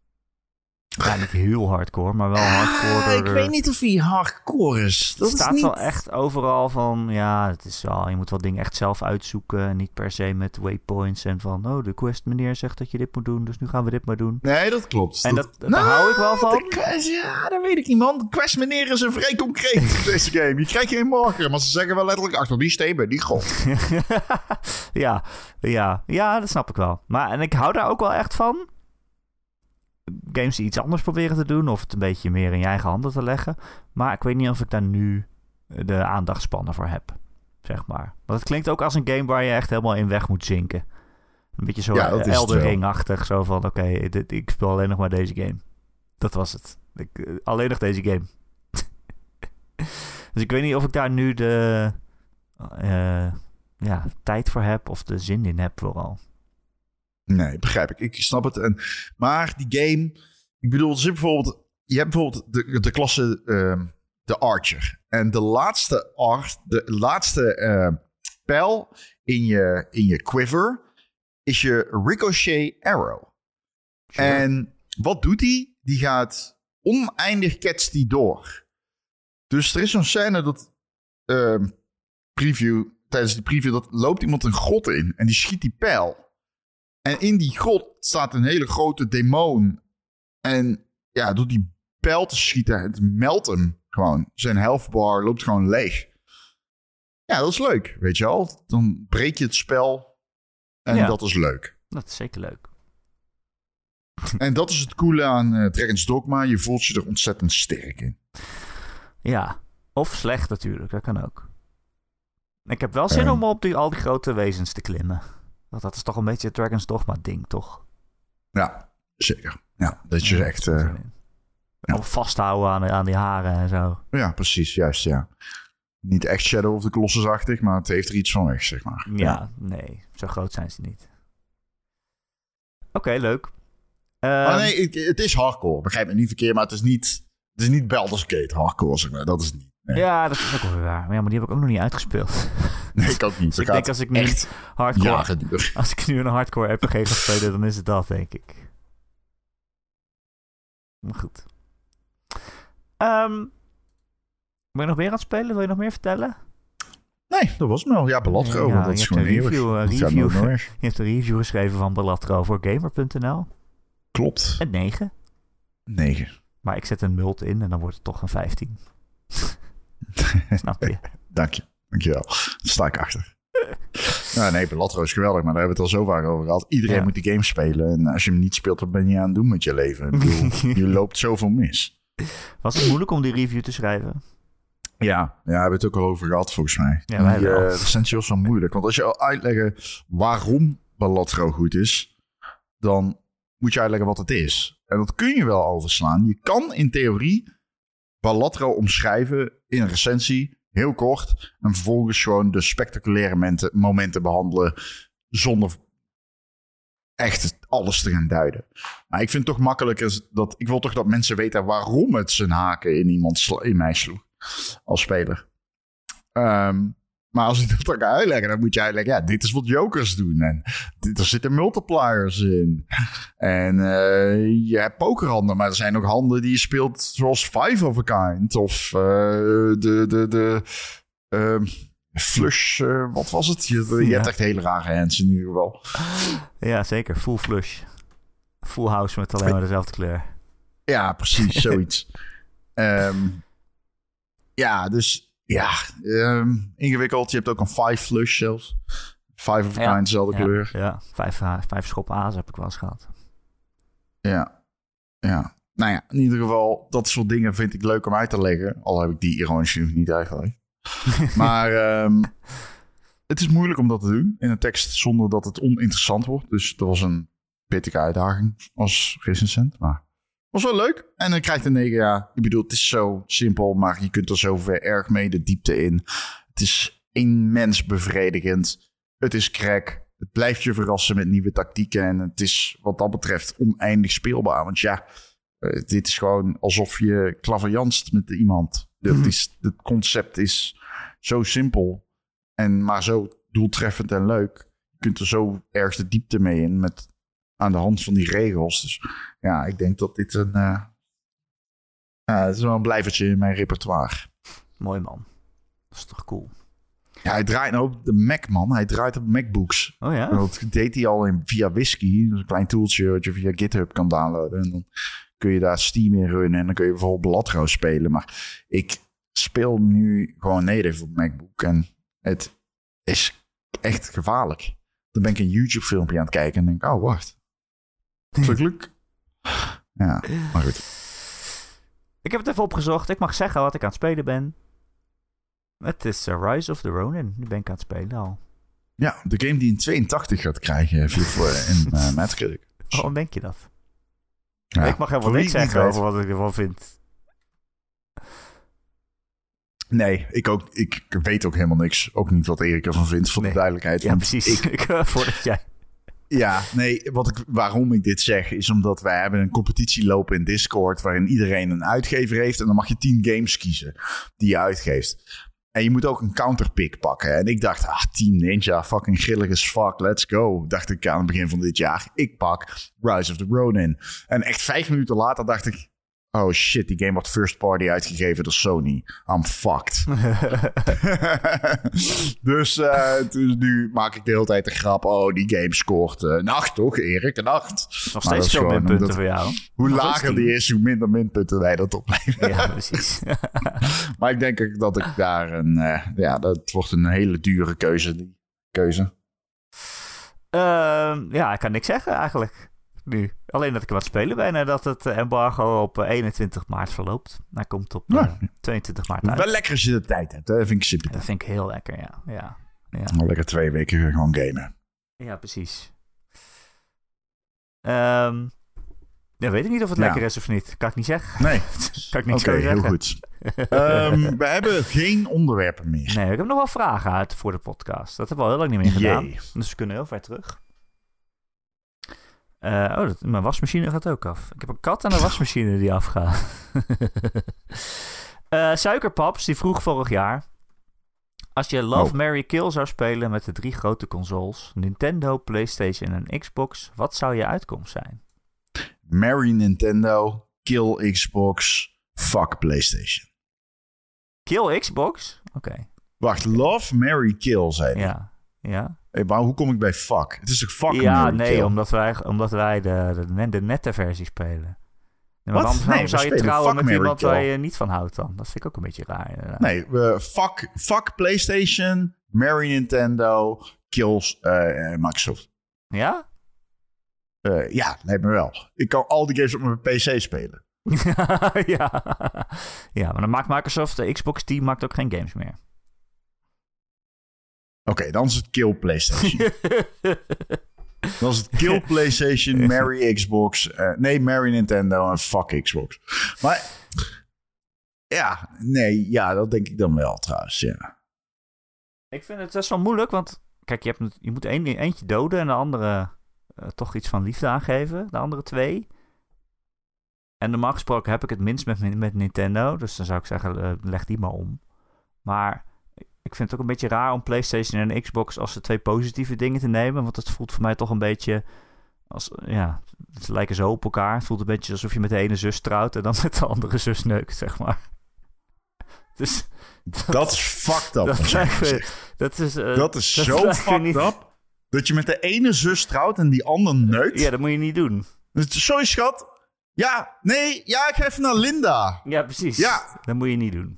Ja, niet heel hardcore, maar wel hardcore. Uh, ik weet niet of hij hardcore is. Dat het staat is niet... wel echt overal van, ja, het is wel, je moet wel dingen echt zelf uitzoeken. En niet per se met waypoints en van, oh, de quest meneer zegt dat je dit moet doen, dus nu gaan we dit maar doen. Nee, dat klopt. En dat, dat, dat nou, daar hou ik wel van. Quest, ja, dat weet ik niet, man. De quest meneer is een vrij concreet in deze game. Je krijgt geen marker, maar ze zeggen wel letterlijk, achter die steen bij die god. ja, ja, ja, dat snap ik wel. Maar, en ik hou daar ook wel echt van. Games die iets anders proberen te doen, of het een beetje meer in je eigen handen te leggen. Maar ik weet niet of ik daar nu de aandachtspannen voor heb, zeg maar. Want het klinkt ook als een game waar je echt helemaal in weg moet zinken. Een beetje zo Ja, dat is het Elden wel. Ring-achtig. Zo van, oké, okay, ik speel alleen nog maar deze game. Dat was het. Ik, uh, alleen nog deze game. Dus ik weet niet of ik daar nu de uh, ja, tijd voor heb of de zin in heb vooral. Nee, begrijp ik. Ik snap het. En, maar die game... Ik bedoel, er zit bijvoorbeeld... Je hebt bijvoorbeeld de, de klasse... Uh, de Archer. En de laatste art... De laatste uh, pijl in je, in je quiver... is je Ricochet Arrow. Sure. En wat doet die? Die gaat... Oneindig ketst die door. Dus er is zo'n scène dat... Uh, preview... Tijdens die preview... dat loopt iemand een grot in. En die schiet die pijl. En in die grot staat een hele grote demon. En ja, door die pijl te schieten, het meldt hem gewoon. Zijn health bar loopt gewoon leeg. Ja, dat is leuk, weet je wel. Dan breek je het spel en ja, dat is leuk. Dat is zeker leuk. En dat is het coole aan uh, Dragon's Dogma. Je voelt je er ontzettend sterk in. Ja, of slecht natuurlijk, dat kan ook. Ik heb wel zin um, om op die, al die grote wezens te klimmen. Want dat is toch een beetje het Dragon's Dogma ding, toch? Ja, zeker. Ja, dat je ja, echt... Uh, ja. vasthouden aan, aan die haren en zo. Ja, precies, juist, ja. Niet echt Shadow of the Colossus-achtig, maar het heeft er iets van weg, zeg maar. Ja, ja. Nee, zo groot zijn ze niet. Oké, okay, leuk. Um, oh, nee, het, het is hardcore, begrijp me niet verkeerd, maar het is niet, het is niet Baldur's Gate hardcore, zeg maar. Dat is het niet. Nee. Ja, dat is ook wel weer waar. Maar, ja, maar die heb ik ook nog niet uitgespeeld. Nee, ik ook niet. Dus ik denk als ik nu hardcore, als ik nu een hardcore R P G ga spelen, dan is het dat, denk ik. Maar goed. Um, ben je nog meer aan het spelen? Wil je nog meer vertellen? Nee, dat was me al. Ja, Balatro. Ja, dat is gewoon een review, uh, review, je hebt een review geschreven van Balatro voor gamer punt n l. Klopt. Een negen. negen. Maar ik zet een mult in en dan wordt het toch een vijftien. Snap je? Dank je. Dank je wel. Daar sta ik achter. Nou, nee, Balatro is geweldig, maar daar hebben we het al zo vaak over gehad. Iedereen ja. moet die game spelen. En als je hem niet speelt, wat ben je aan het doen met je leven? Ik bedoel, je loopt zoveel mis. Was het moeilijk om die review te schrijven? Ja, ja, we hebben het ook al over gehad, volgens mij. Ja, wij die uh, recensie was wel moeilijk. Want als je al uitleggen waarom Balatro goed is, dan moet je uitleggen wat het is. En dat kun je wel overslaan. Je kan in theorie Balatro omschrijven in een recensie, heel kort, en vervolgens gewoon de spectaculaire momenten, momenten behandelen zonder echt alles te gaan duiden. Maar ik vind het toch makkelijker dat ik wil toch dat mensen weten waarom het zijn haken in iemand sla, in mij sloeg als speler. Um, maar als ik dat dan ga uitleggen, dan moet je uitleggen, ja, dit is wat jokers doen. En dit, er zitten multipliers in. En uh, je hebt pokerhanden, maar er zijn ook handen die je speelt zoals Five of a Kind. Of uh, de, de, de uh, flush, uh, wat was het? Je, je ja. hebt echt hele rare hands in ieder geval. Ja, zeker. Full flush. Full house met alleen maar dezelfde kleur. Ja, precies. Zoiets. um, ja, dus... Ja, um, ingewikkeld. Je hebt ook een five flush zelfs. Five of a ja, kind, dezelfde ja, kleur. Ja, vijf, vijf schop A's heb ik wel eens gehad. Ja, ja. Nou ja, in ieder geval, dat soort dingen vind ik leuk om uit te leggen. Al heb ik die ironische nog niet eigenlijk. Maar um, het is moeilijk om dat te doen in een tekst zonder dat het oninteressant wordt. Dus dat was een pittige uitdaging als recensent, maar... was wel leuk. En dan krijgt een negen, ja. Ik bedoel, het is zo simpel, maar je kunt er zo ver erg mee de diepte in. Het is immens bevredigend. Het is crack. Het blijft je verrassen met nieuwe tactieken. En het is wat dat betreft oneindig speelbaar. Want ja, uh, dit is gewoon alsof je klaverjanst met iemand. Dat mm-hmm. is, het concept is zo simpel. En maar zo doeltreffend en leuk. Je kunt er zo erg de diepte mee in met... aan de hand van die regels. Dus ja, ik denk dat dit een... Uh, ja, het is wel een blijvertje in mijn repertoire. Mooi man. Dat is toch cool. Ja, hij draait nou op de Mac, man. Hij draait op MacBooks. Oh ja? En dat deed hij al in, via Whisky. Dat is een klein tooltje wat je via GitHub kan downloaden. En dan kun je daar Steam in runnen. En dan kun je bijvoorbeeld Balatro spelen. Maar ik speel nu gewoon native op MacBook. En het is echt gevaarlijk. Dan ben ik een YouTube filmpje aan het kijken. En denk ik, oh, wacht. Gelukkig. Ja, maar goed. Ik heb het even opgezocht. Ik mag zeggen wat ik aan het spelen ben. Het is uh, Rise of the Ronin. Nu ben ik aan het spelen al. Ja, de game die een tweeëntachtig gaat krijgen voor in uh, Metacritic. Waarom denk je dat? Ja, ik mag helemaal niks zeggen over wat ik ervan vind. Nee, ik, ook, ik weet ook helemaal niks. Ook niet wat Erik ervan vindt, voor nee. de duidelijkheid. Ja, precies. Ik, ik, voordat jij... Ja, nee, wat ik, waarom ik dit zeg is omdat wij hebben een competitie lopen in Discord waarin iedereen een uitgever heeft en dan mag je tien games kiezen die je uitgeeft. En je moet ook een counterpick pakken. En ik dacht, ah, Team Ninja, fucking grillig as fuck, let's go. Dacht ik aan het begin van dit jaar. Ik pak Rise of the Ronin. En echt vijf minuten later dacht ik, oh shit, die game wordt first party uitgegeven door Sony. I'm fucked. dus, uh, dus nu maak ik de hele tijd de grap. Oh, die game scoort uh, een acht, toch Erik? Een acht. Nog steeds veel minpunten dat, voor jou. Hoe Nog lager die is, hoe minder minpunten wij dat opleveren. Ja, precies. Maar ik denk dat ik daar een... Uh, ja, dat wordt een hele dure keuze. Die keuze. Uh, ja, ik kan niks zeggen eigenlijk. Nu. Alleen dat ik wat spelen ben en dat het embargo op eenentwintig maart verloopt. Hij komt op uh, tweeëntwintig maart uit. Wel lekker als je de tijd hebt. Hè? Dat vind ik super. Dat vind ik heel lekker, ja. ja. ja. Wel lekker twee weken gewoon gamen. Ja, precies. Um, ja, weet ik niet of het ja. lekker is of niet. Kan ik niet zeggen. Nee. kan ik niet Oké, okay, heel goed. um, we hebben geen onderwerpen meer. Nee, ik heb nog wel vragen uit voor de podcast. Dat hebben we al heel lang niet meer gedaan. Jee. Dus we kunnen heel ver terug. Uh, oh, dat, mijn wasmachine gaat ook af. Ik heb een kat en een wasmachine die afgaat. uh, Suikerpaps, die vroeg vorig jaar... Als je Love, oh. Marry, Kill zou spelen met de drie grote consoles... Nintendo, PlayStation en Xbox... wat zou je uitkomst zijn? Marry Nintendo, Kill Xbox, fuck PlayStation. Kill Xbox? Oké. Okay. Wacht, Love, Marry, Kill, zei je. Ja, ja. Hey, maar hoe kom ik bij fuck? Het is toch fuck Ja, Marry, nee, Kill? omdat wij, omdat wij de, de, de nette versie spelen. Nee, maar Wat? waarom Nee, zou je trouwen fuck, met Marry, iemand Kill. waar je niet van houdt dan? Dat vind ik ook een beetje raar. Inderdaad. Nee, uh, fuck, fuck PlayStation, Marry Nintendo, Kills uh, Microsoft. Ja? Uh, ja, lijkt me wel. Ik kan al die games op mijn P C spelen. ja. ja, maar dan maakt Microsoft, de Xbox team maakt ook geen games meer. Oké, okay, dan is het Kill PlayStation. Dan is het Kill PlayStation, Marry Xbox. Uh, nee, Marry Nintendo en fuck Xbox. Maar ja, nee, ja, dat denk ik dan wel trouwens, ja. Ik vind het best wel moeilijk, want kijk, je, hebt, je moet een, eentje doden en de andere uh, toch iets van liefde aangeven. De andere twee. En normaal gesproken heb ik het minst met, met Nintendo, dus dan zou ik zeggen, uh, leg die maar om. Maar ik vind het ook een beetje raar om PlayStation en Xbox als de twee positieve dingen te nemen. Want het voelt voor mij toch een beetje als, ja, het lijken zo op elkaar. Het voelt een beetje alsof je met de ene zus trouwt en dan met de andere zus neukt, zeg maar. Dus dat, dat is fucked up. Dat, we, dat is, uh, dat is dat zo fucked niet... up dat je met de ene zus trouwt en die ander neukt. Ja, dat moet je niet doen. Sorry, schat. Ja, nee, ja, ik ga even naar Linda. Ja, precies. Ja. Dat moet je niet doen.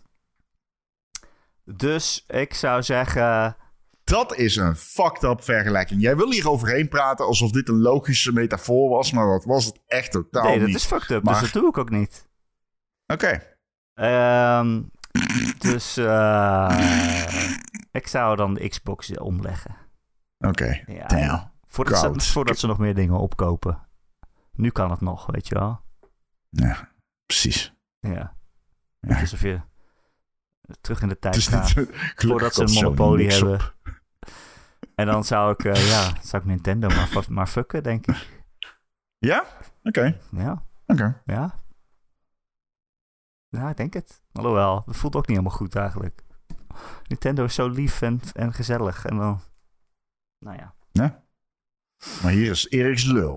Dus ik zou zeggen... Dat is een fucked up vergelijking. Jij wil hier overheen praten alsof dit een logische metafoor was, maar dat was het echt totaal niet. Nee, dat is fucked up, maar... dus dat doe ik ook niet. Oké. Okay. Um, dus uh, ik zou dan de Xbox omleggen. Oké, okay. Ja, damn. Voordat ze, voordat ze nog meer dingen opkopen. Nu kan het nog, weet je wel. Ja, precies. Ja. ja. Alsof je terug in de tijd dus gaat. Dit, voordat ze een monopolie hebben. Op. En dan zou ik, uh, ja, zou ik Nintendo maar, maar fucken, denk ik. Ja? Oké. Okay. Ja. Oké. Okay. Ja. Ja, ik denk het. Alhoewel, het voelt ook niet helemaal goed eigenlijk. Nintendo is zo lief en, en gezellig. En dan, nou ja. Ja. Maar hier is Erik's lul.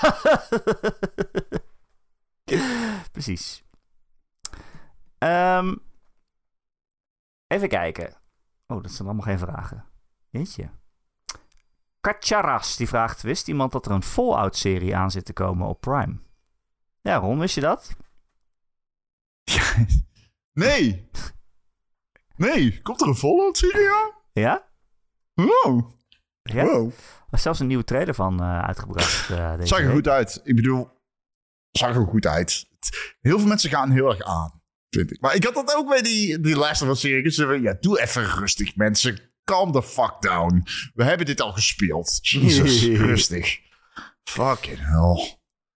Precies. Um, even kijken. Oh, dat zijn allemaal geen vragen. Jeetje. Kacharas die vraagt: wist iemand dat er een Fallout-serie aan zit te komen op Prime? Ja, Ron, wist je dat? Nee. Nee, komt er een Fallout-serie aan? Ja? Wow. Ja? Wow. Er is zelfs een nieuwe trailer van uh, uitgebracht. Uh, deze zag er week. goed uit. Ik bedoel, zag er goed uit. Heel veel mensen gaan heel erg aan, vind ik. Maar ik had dat ook bij die, die Last of Us serie. Ja, doe even rustig, mensen. calm the fuck down. We hebben dit al gespeeld. Jesus, rustig. Fucking hell.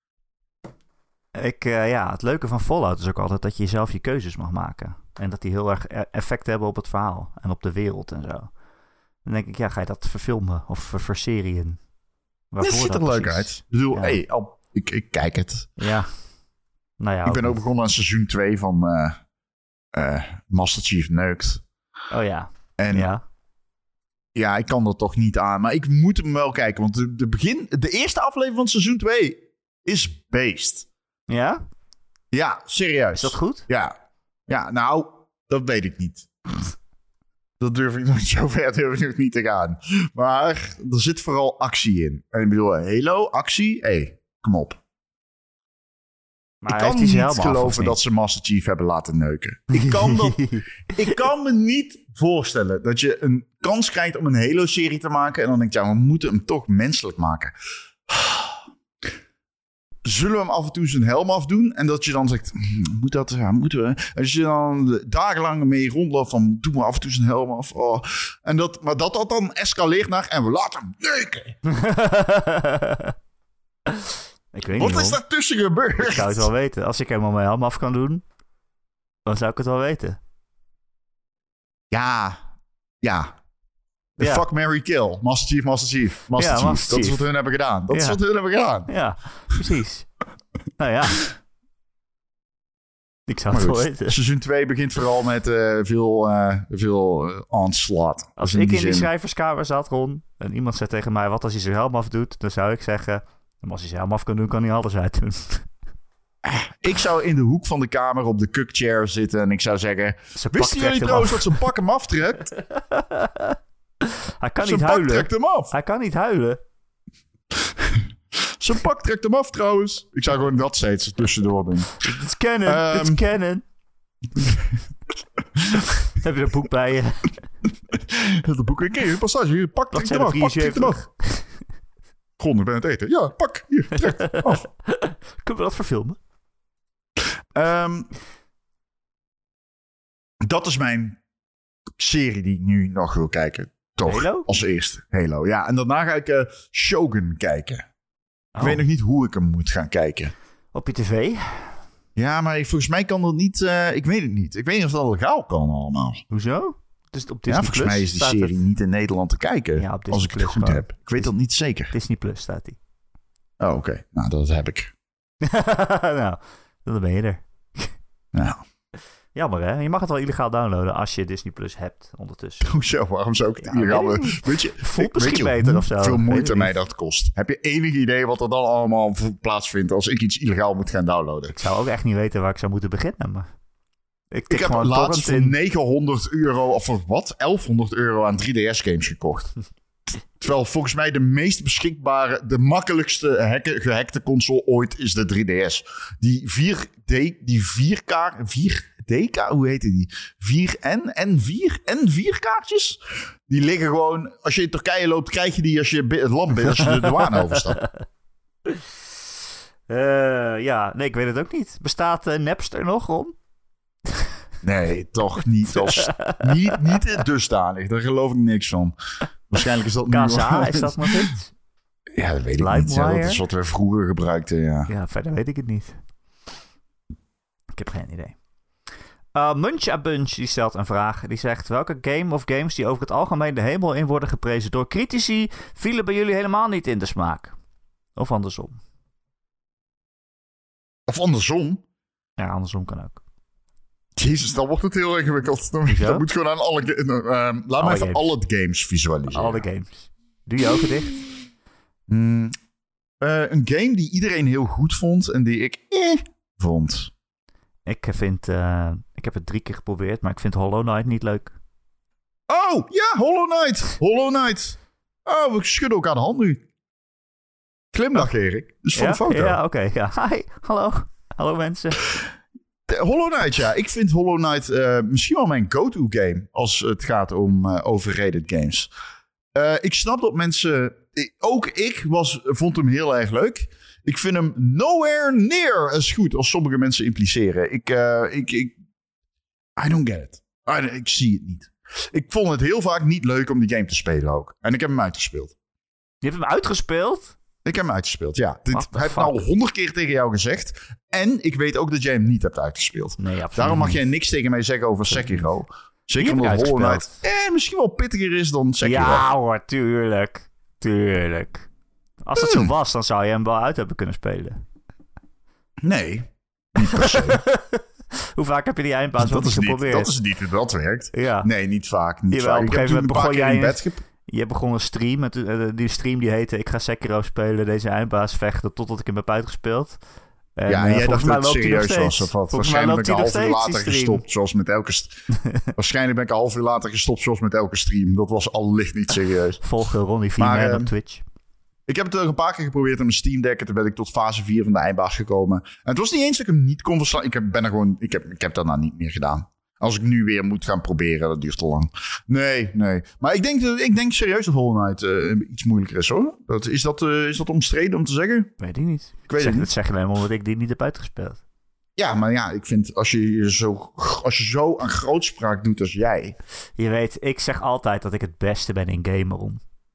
Ik, uh, ja, het leuke van Fallout is ook altijd dat je zelf je keuzes mag maken. En dat die heel erg effect hebben op het verhaal. En op de wereld en zo. Dan denk ik, ja, ga je dat verfilmen of ver- verserien? Dit ziet er leuk uit. Ik bedoel, ja. hey, al, ik, ik kijk het. Ja. Nou ja, ik ben ook niet. begonnen aan seizoen twee van uh, uh, Master Chief Neukt. Oh ja. En ja. ja, ik kan er toch niet aan. Maar ik moet hem wel kijken. Want de, de, begin, de eerste aflevering van seizoen twee is beest. Ja? Ja, serieus. Is dat goed? Ja. Ja, nou, dat weet ik niet. Dat durf ik nog niet zo ver durf ik nog niet te gaan. Maar er zit vooral actie in. En ik bedoel, Halo, actie, hé, hey, kom op. Maar ik kan niet geloven dat ze Master Chief hebben laten neuken. Ik kan, dat, ik kan me niet voorstellen dat je een kans krijgt om een Halo-serie te maken. En dan denk je, ja, we moeten hem toch menselijk maken. Zullen we hem af en toe zijn helm afdoen? En dat je dan zegt, moet dat, ja, moeten we? Als je dan dagenlang mee rondloopt van, doen we af en toe zijn helm af. Oh. En dat, maar dat dat dan escaleert naar, en we laten hem neuken. Ik weet Wat niet, is hoor. daartussen gebeurd? Ik zou het wel weten. Als ik helemaal mijn helm af kan doen, dan zou ik het wel weten. Ja, ja. The Ja. fuck, marry, kill. Master Chief, Master Chief, Master Ja, Chief. Master Dat is Chief. wat hun hebben gedaan. Dat Ja. is wat hun hebben gedaan. Ja, precies. Nou ja. Ik zou Maar het goed, wel weten. seizoen twee begint vooral met uh, veel, uh, veel uh, onslaught. Als Dus ik in die zin- schrijverskamer zat, Ron, en iemand zei tegen mij, wat als hij zijn helm af doet, dan zou ik zeggen, als hij zijn helm af kan doen, kan hij alles uitdoen. Ik zou in de hoek van de kamer op de cookchair zitten en ik zou zeggen... Zijn pak Wisten trekt jullie hem trouwens af. dat zijn pak hem aftrekt? Hij kan Zijn niet pak huilen. trekt hem af. Hij kan niet huilen. Zijn pak trekt hem af trouwens. Ik zou gewoon dat steeds tussendoor doen. Het is canon. Ehm. Het is canon. Heb je een boek bij je? Het boek een keer, een passage. Pak trekt hem Bladzijde af. Pak trekt hem af. drieënzeventig. Grond, ik ben aan het eten. Ja, pak. Hier, trek af. Kunnen we dat verfilmen? Um, dat is mijn serie die ik nu nog wil kijken. Toch, Halo? als eerste. Halo, ja. En daarna ga ik uh, Shogun kijken. Ik Oh. weet nog niet hoe ik hem moet gaan kijken. Op je tv? Ja, maar volgens mij kan dat niet... Uh, ik weet het niet. Ik weet niet of dat legaal kan allemaal. Hoezo? Dus op Ja, Disney volgens mij is die staat serie het. niet in Nederland te kijken. Ja, op Disney als ik het Plus goed gewoon. heb. Ik weet dat niet zeker. Disney Plus staat die. Oh, oké. Okay. Nou, dat heb ik. Nou, dan ben je er. Nou, Jammer, hè? Je mag het wel illegaal downloaden als je Disney Plus hebt ondertussen. hoezo? Waarom zou ik het Ja, illegaal... weet ik niet. Weet je, Voelt weet misschien je beter of zo. hoeveel Weet moeite ik mij niet. dat kost? Heb je enig idee wat er dan allemaal v- plaatsvindt als ik iets illegaal moet gaan downloaden? Ik zou ook echt niet weten waar ik zou moeten beginnen, maar... Ik, tik Ik heb gewoon laatst voor torrent in. negenhonderd euro, of voor wat? elfhonderd euro aan drie D S-games gekocht. Terwijl volgens mij de meest beschikbare, de makkelijkste hacken, gehackte console ooit is de drie D S. Die vier D, die vier K, vier D K, hoe heette die? vier N, N vier, N vier kaartjes? Die liggen gewoon, als je in Turkije loopt, krijg je die als je bi- het land bent, als je de douane overstapt. Uh, ja, nee, ik weet het ook niet. Bestaat uh, Napster nog, Ron? Nee, toch niet als, niet, niet dusdanig. Daar geloof ik niks van. Waarschijnlijk is dat nu... K S A, is dat nog iets? Ja, dat weet ik LimeWire? niet. Ja, dat is wat we vroeger gebruikten, ja. Ja, verder weet ik het niet. Ik heb geen idee. Uh, Munch Bunch die stelt een vraag. Die zegt, welke game of games die over het algemeen de hemel in worden geprezen door critici, vielen bij jullie helemaal niet in de smaak? Of andersom? Of andersom. Ja, andersom kan ook. Jezus, dan wordt het heel ingewikkeld. Dan, Hoezo? dan moet gewoon aan alle... Uh, uh, laat Alle me even games. alle games visualiseren. Alle games. Doe je ogen dicht? Hmm, uh, een game die iedereen heel goed vond en die ik eh, vond. Ik vind... Uh, ik heb het drie keer geprobeerd, maar ik vind Hollow Knight niet leuk. Oh, ja, Hollow Knight. Hollow Knight. Oh, we schudden elkaar de hand nu. Glimlach, Erik. Dus voor ja? de foto. Ja, oké. Okay, ja. Hi, hallo. Hallo mensen. De Hollow Knight, ja. Ik vind Hollow Knight uh, misschien wel mijn go-to game als het gaat om uh, overrated games. Uh, ik snap dat mensen... Ook ik was, vond hem heel erg leuk. Ik vind hem nowhere near as goed als sommige mensen impliceren. Ik, uh, ik, ik I don't get it. I, ik zie het niet. Ik vond het heel vaak niet leuk om die game te spelen ook. En ik heb hem uitgespeeld. Je hebt hem uitgespeeld? Ik heb hem uitgespeeld, ja. Dit What the heb ik fuck? al honderd keer tegen jou gezegd. En ik weet ook dat jij hem niet hebt uitgespeeld. Nee, absoluut Daarom mag niet. jij niks tegen mij zeggen over Sekiro. Zeker Die heb omdat ik Hollow uitgespeeld. Knight eh, misschien wel pittiger is dan Sekiro. Ja hoor, tuurlijk. Tuurlijk. Als dat Hmm. zo was, dan zou je hem wel uit hebben kunnen spelen. Nee, niet per se. Hoe vaak heb je die eindbaas wel dat, is niet niet, geprobeerd? dat is niet hoe dat werkt. Ja. Nee, niet vaak. Niet Jawel, vaak. op Ik een heb gegeven toen een moment paar begon keer in jij- bed gep- Je begon een stream. En toen- uh, die stream die heette Ik ga Sekiro spelen, deze eindbaas vechten totdat ik hem heb uitgespeeld. En, Ja, en uh, jij dacht volgens mij dat het loopt hij nog serieus was steeds. of wat? Volgens mij Waarschijnlijk ben loopt ik hij een nog half uur steeds, later die stream. gestopt, zoals met elke... St- Waarschijnlijk ben ik een half uur later gestopt, zoals met elke stream. Dat was al licht niet serieus. Volg Ronnie Maar, V-Man ehm, op Twitch. Ik heb het er een paar keer geprobeerd op mijn Steam Deck. En toen ben ik tot fase vier van de eindbaas gekomen. En het was niet eens dat ik hem niet kon verslaan. Ik heb, ben er gewoon, ik heb, ik heb daarna niet meer gedaan. Als ik nu weer moet gaan proberen, dat duurt te lang. Nee, nee. Maar ik denk, dat- ik denk serieus dat Hollow Knight uh, iets moeilijker is, hoor. Dat, is, dat, uh, is dat omstreden om te zeggen? Weet ik niet. Ik weet zeg, het niet. Dat zeg je alleen maar omdat ik die niet heb uitgespeeld. Ja, maar ja, ik vind als je je zo, als je zo aan grootspraak doet als jij. Je weet, ik zeg altijd dat ik het beste ben in gamen om.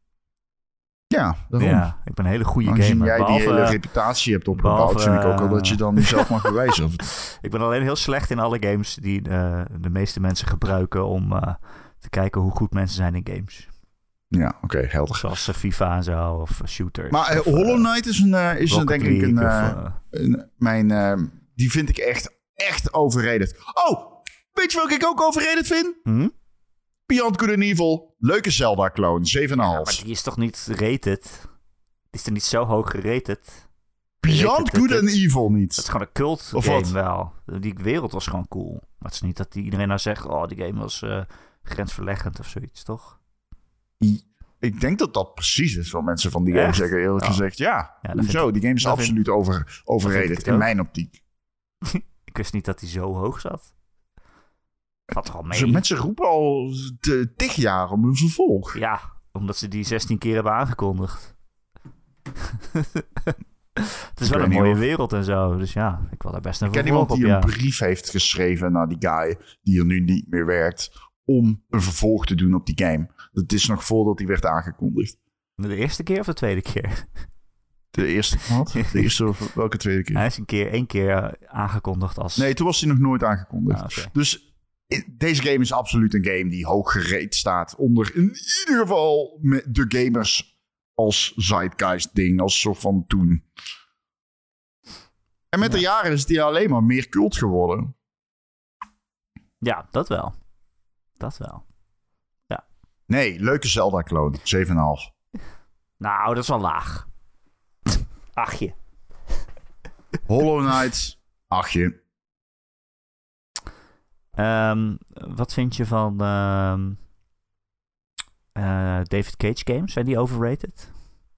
Ja, daarom. Ja, ik ben een hele goede Aangezien gamer. jij die Behalve, hele reputatie hebt opgebouwd, behalve, vind ik ook wel uh, dat je dan jezelf mag bewijzen. ik ben alleen heel slecht in alle games die uh, de meeste mensen gebruiken om uh, te kijken hoe goed mensen zijn in games. Ja, oké, okay, helder. Zoals uh, FIFA en zo, of uh, shooters. Maar uh, of, Hollow Knight is, een, uh, is een, Rocket denk ik een, League uh, of, uh, een mijn, uh, die vind ik echt, echt overrated. Oh, weet je welke ik ook overrated vind? hm? Beyond Good and Evil. Leuke Zelda-clone, zeven komma Ja, vijf. maar die is toch niet rated? Die is er niet zo hoog gerated? Beyond rated Good het. and Evil Dat is niet. gewoon een cult Of game wat? wel. Die wereld was gewoon cool. Maar het is niet dat die, iedereen nou zegt, oh, die game was uh, grensverleggend of zoiets, toch? Ik denk dat dat precies is wat mensen van die game Echt? zeggen, eerlijk Oh. gezegd. Ja, Ja, dat hoezo? vind ik- Die game is dat vind- absoluut over, vind ik overrated, het in ook. mijn optiek. Ik wist niet dat die zo hoog zat. Valt toch al mee? Zo, mensen roepen al te, tig jaar om een vervolg. Ja, omdat ze die zestien keer hebben aangekondigd. Het is Ik wel weet een niet, mooie hoor. wereld en zo. Dus ja, ik wil daar best een Ik ken vervolg iemand op, die ja. een brief heeft geschreven naar die guy die er nu niet meer werkt, om een vervolg te doen op die game. Dat is nog voordat die werd aangekondigd. De eerste keer of de tweede keer? De eerste, wat? De eerste of welke tweede keer? Hij is een keer, één keer aangekondigd als... Nee, toen was hij nog nooit aangekondigd. Ah, oké. Dus i- deze game is absoluut een game die hoog gereed staat onder in ieder geval met de gamers als zeitgeist ding, als soort van toen. En met de jaren is die alleen maar meer cult geworden. Ja, dat wel. Dat wel. Nee, leuke Zelda-clone, zeven komma vijf. Nou, dat is wel laag. Achtje. Hollow Knight, achtje. Um, wat vind je van um, uh, David Cage games? Zijn die overrated?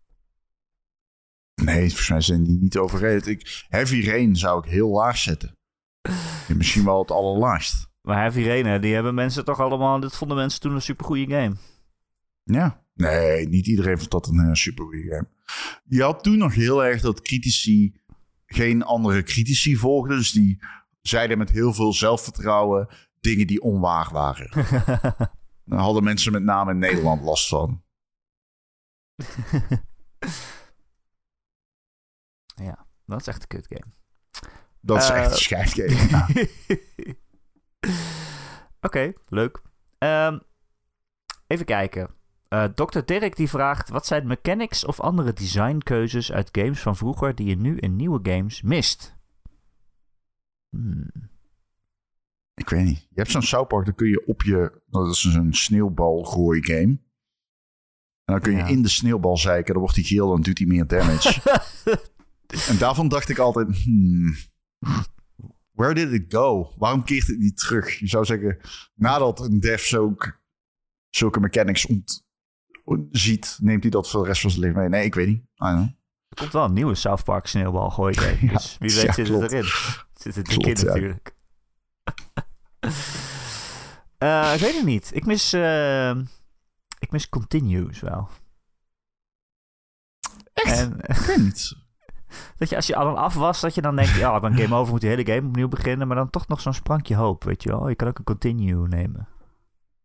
Nee, volgens mij zijn die niet overrated. Ik, Heavy Rain zou ik heel laag zetten. En misschien wel het allerlaagst. Maar Heavy Rain, hè, die hebben mensen toch allemaal... Dat vonden mensen toen een supergoeie game. Ja. Nee, niet iedereen vond dat een uh, super goede game. Je had toen nog heel erg dat critici geen andere critici volgden. Dus die zeiden met heel veel zelfvertrouwen dingen die onwaar waren. Daar hadden mensen met name in Nederland last van. Ja, dat is echt een kut game. Dat is Uh, echt een scheidgame. Ja. Oké, okay, leuk. Um, even kijken. Uh, dokter Dirk die vraagt... Wat zijn mechanics of andere designkeuzes uit games van vroeger... die je nu in nieuwe games mist? Hmm. Ik weet niet. Je hebt zo'n South Park, dan kun je op je... Dat is een sneeuwbal gooi game. En dan kun je Ja. in de sneeuwbal zeiken. Dan wordt die geel, dan doet hij meer damage. En daarvan dacht ik altijd... Hmm, where did it go? Waarom keert het niet terug? Je zou zeggen, nadat een dev zulke, zulke mechanics ont, ziet... neemt hij dat voor de rest van zijn leven mee. Nee, ik weet niet. I don't know. Er komt wel een nieuwe South Park sneeuwbal gooi game. Ja, Dus wie weet ja, zit klopt. het erin. Zit het Klopt, erin ja. natuurlijk. uh, ik weet het niet. Ik mis... Uh, ik mis continues wel. Echt? En, Ik weet niet. dat je als je al af was, dat je dan denkt... ja, dan game over, moet die hele game opnieuw beginnen. Maar dan toch nog zo'n sprankje hoop, weet je wel. Je kan ook een continue nemen.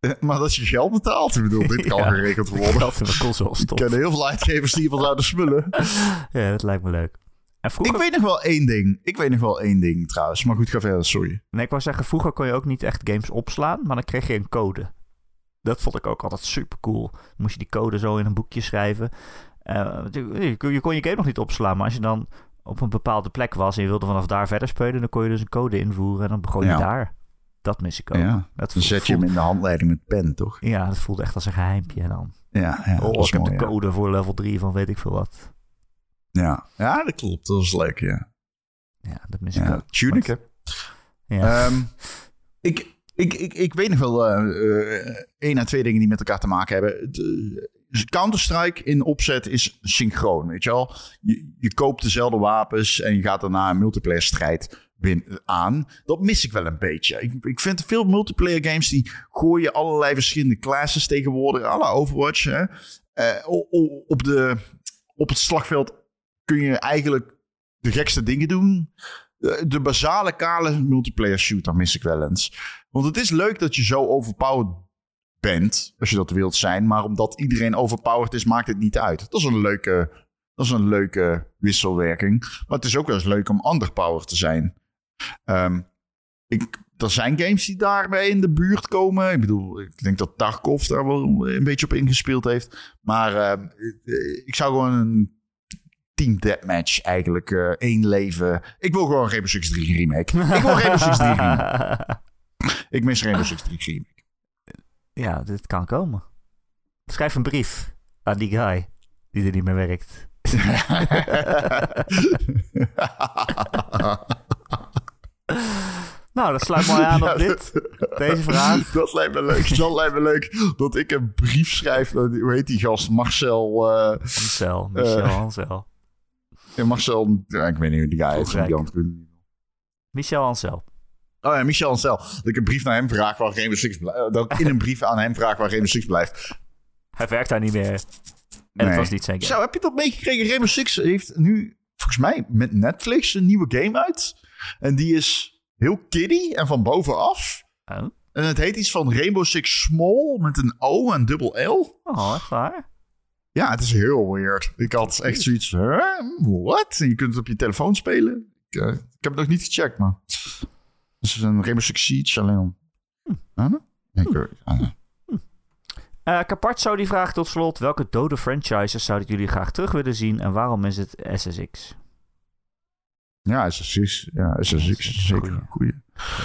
Maar dat je geld betaalt, ik bedoel, dit kan Ja, geregeld worden. Geld in mijn console Ik stop. ken heel veel uitgevers die van zouden smullen. Ja, dat lijkt me leuk. En vroeger... Ik weet nog wel één ding. Ik weet nog wel één ding trouwens. Maar goed, ga verder, sorry. Nee, ik wou zeggen, vroeger kon je ook niet echt games opslaan, maar dan kreeg je een code. Dat vond ik ook altijd super cool. Dan moest je die code zo in een boekje schrijven. Uh, je, je kon je game nog niet opslaan, maar als je dan op een bepaalde plek was en je wilde vanaf daar verder spelen, dan kon je dus een code invoeren en dan begon je Ja. daar. Dat mis ik ook. Ja, dat dan zet je hem in de handleiding met pen, toch? Ja, dat voelde echt als een geheimpje. En dan, Ja, ja oh, dat is ik heb mooi, de ja. code voor level drie van weet ik veel wat. Ja, ja dat klopt. Dat is leuk, ja. Ja, dat mis ik Ja, ook. Tunic, hè? Ja. Um, ik, ik, ik, ik weet nog wel uh, uh, één à twee dingen die met elkaar te maken hebben. De, Counter-Strike in opzet is synchroon, weet je wel. Je, je koopt dezelfde wapens en je gaat daarna een multiplayer strijd win- aan. Dat mis ik wel een beetje. Ik, ik vind veel multiplayer games die gooien allerlei verschillende classes tegenwoordig. À la Overwatch, hè. Uh, op, de, op het slagveld kun je eigenlijk de gekste dingen doen. De basale, kale multiplayer shooter mis ik wel eens. Want het is leuk dat je zo overpowered bent, als je dat wilt zijn. Maar omdat iedereen overpowered is, maakt het niet uit. Dat is een leuke, dat is een leuke wisselwerking. Maar het is ook wel eens leuk om underpowered te zijn. Um, ik, er zijn games die daarbij in de buurt komen. Ik bedoel, ik denk dat Tarkov daar wel een beetje op ingespeeld heeft. Maar uh, ik zou gewoon een Team Deathmatch eigenlijk. Uh, één leven. Ik wil gewoon Rainbow Six drie remake. Ik wil Rainbow Six drie remake. Ik mis Rainbow Six drie remake. Ja, dit kan komen. Schrijf een brief aan die guy die er niet meer werkt. Nou, dat sluit mooi aan op ja, dit. Deze vraag. Dat lijkt me leuk. Dat lijkt me leuk. Dat ik een brief schrijf. Hoe heet die gast? Marcel. Uh, Marcel. Michel uh, Hansel. Ja, Marcel. Ja, ik weet niet hoe die guy heet. Michel Hansel. Oh ja, Michel Hansel. Dat ik een brief naar hem vraag waar Rainbow Six blijft. Dat ik in een brief aan hem vraag waar Rainbow Six blijft. Hij werkt daar niet meer. En nee. het was niet zijn game. Zo, heb je dat meegekregen? Rainbow Six heeft nu, volgens mij, met Netflix een nieuwe game uit. En die is heel kiddie en van bovenaf. Oh. En het heet iets van Rainbow Six Small met een O en dubbel L. Oh, echt waar? Ja, het is heel weird. Ik had echt zoiets van, huh? What? En je kunt het op je telefoon spelen. Ik, uh, ik heb het nog niet gecheckt, maar... Het is een Rainbow Six Siege alleen om... Hm. Ah, nee? Nee, hm. ah, nee. hm. uh, Caparzo die vraagt tot slot... welke dode franchises zouden jullie graag terug willen zien... en waarom is het S S X? Ja, S S X. Ja, S S X is zeker een goeie.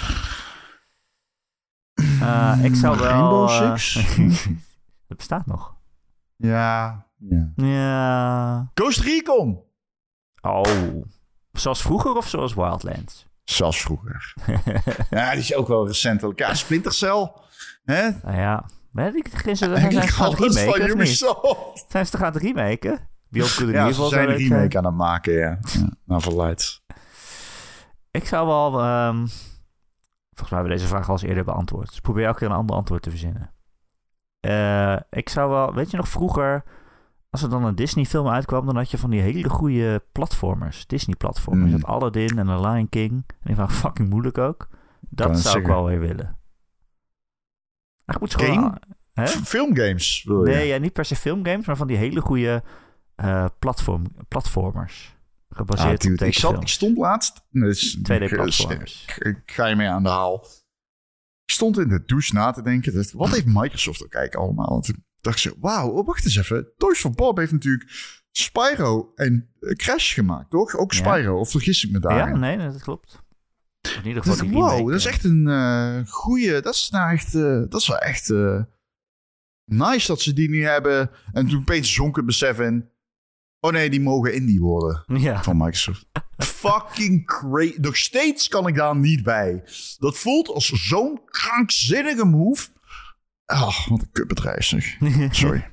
Uh, ik zou wel... Rainbow Six? Uh, het bestaat nog. Ja. Ja. Ja. Ghost Recon! Oh. Zoals vroeger of zoals Wildlands? Zoals vroeger. Ja, die is ook wel recentelijk. Ja, Splinter Cell. Hè? Nou ja. Weet ik, zijn ze Eigenlijk gaan alles remaken, van Ubisoft. Zijn ze te gaan remaken? Beyond Good and Ja, Evil ze zijn een remake zijn. aan het maken, ja. ja naar verluid. Ik zou wel... Um, volgens mij hebben we deze vraag al eens eerder beantwoord. Dus probeer elke keer een ander antwoord te verzinnen. Uh, ik zou wel... Weet je nog vroeger... Als er dan een Disney-film uitkwam... dan had je van die hele goede platformers. Disney-platformers. Mm. Dat Aladdin en The Lion King. En die waren fucking moeilijk ook. Dat kan zou ik wel weer willen. Ach, moet gewoon... Hè? Filmgames, wil je? Nee, ja, niet per se filmgames... maar van die hele goede uh, platform, platformers. Gebaseerd ah, op ik, zat, ik stond laatst... Dus, twee D-platformers. Ik, ik ga je mee aan de haal. Ik stond in de douche na te denken... Dat, wat heeft Microsoft er kijk allemaal? Want toen dacht ik zo... Wauw, wacht eens even. Toys for Bob heeft natuurlijk... Spyro en Crash gemaakt, toch? Ook Spyro, ja. Of vergis ik me daar? Ja, nee, dat klopt. In ieder geval dus, die wow, remake, dat is echt een uh, goede... Dat is nou echt... Uh, dat is wel echt... Uh, nice dat ze die nu hebben. En toen opeens zonk het besef in... Oh nee, die mogen indie worden. Ja. Van Microsoft. Fucking crazy. Nog steeds kan ik daar niet bij. Dat voelt als zo'n krankzinnige move. Oh, wat een kutbedrijf zeg. Sorry.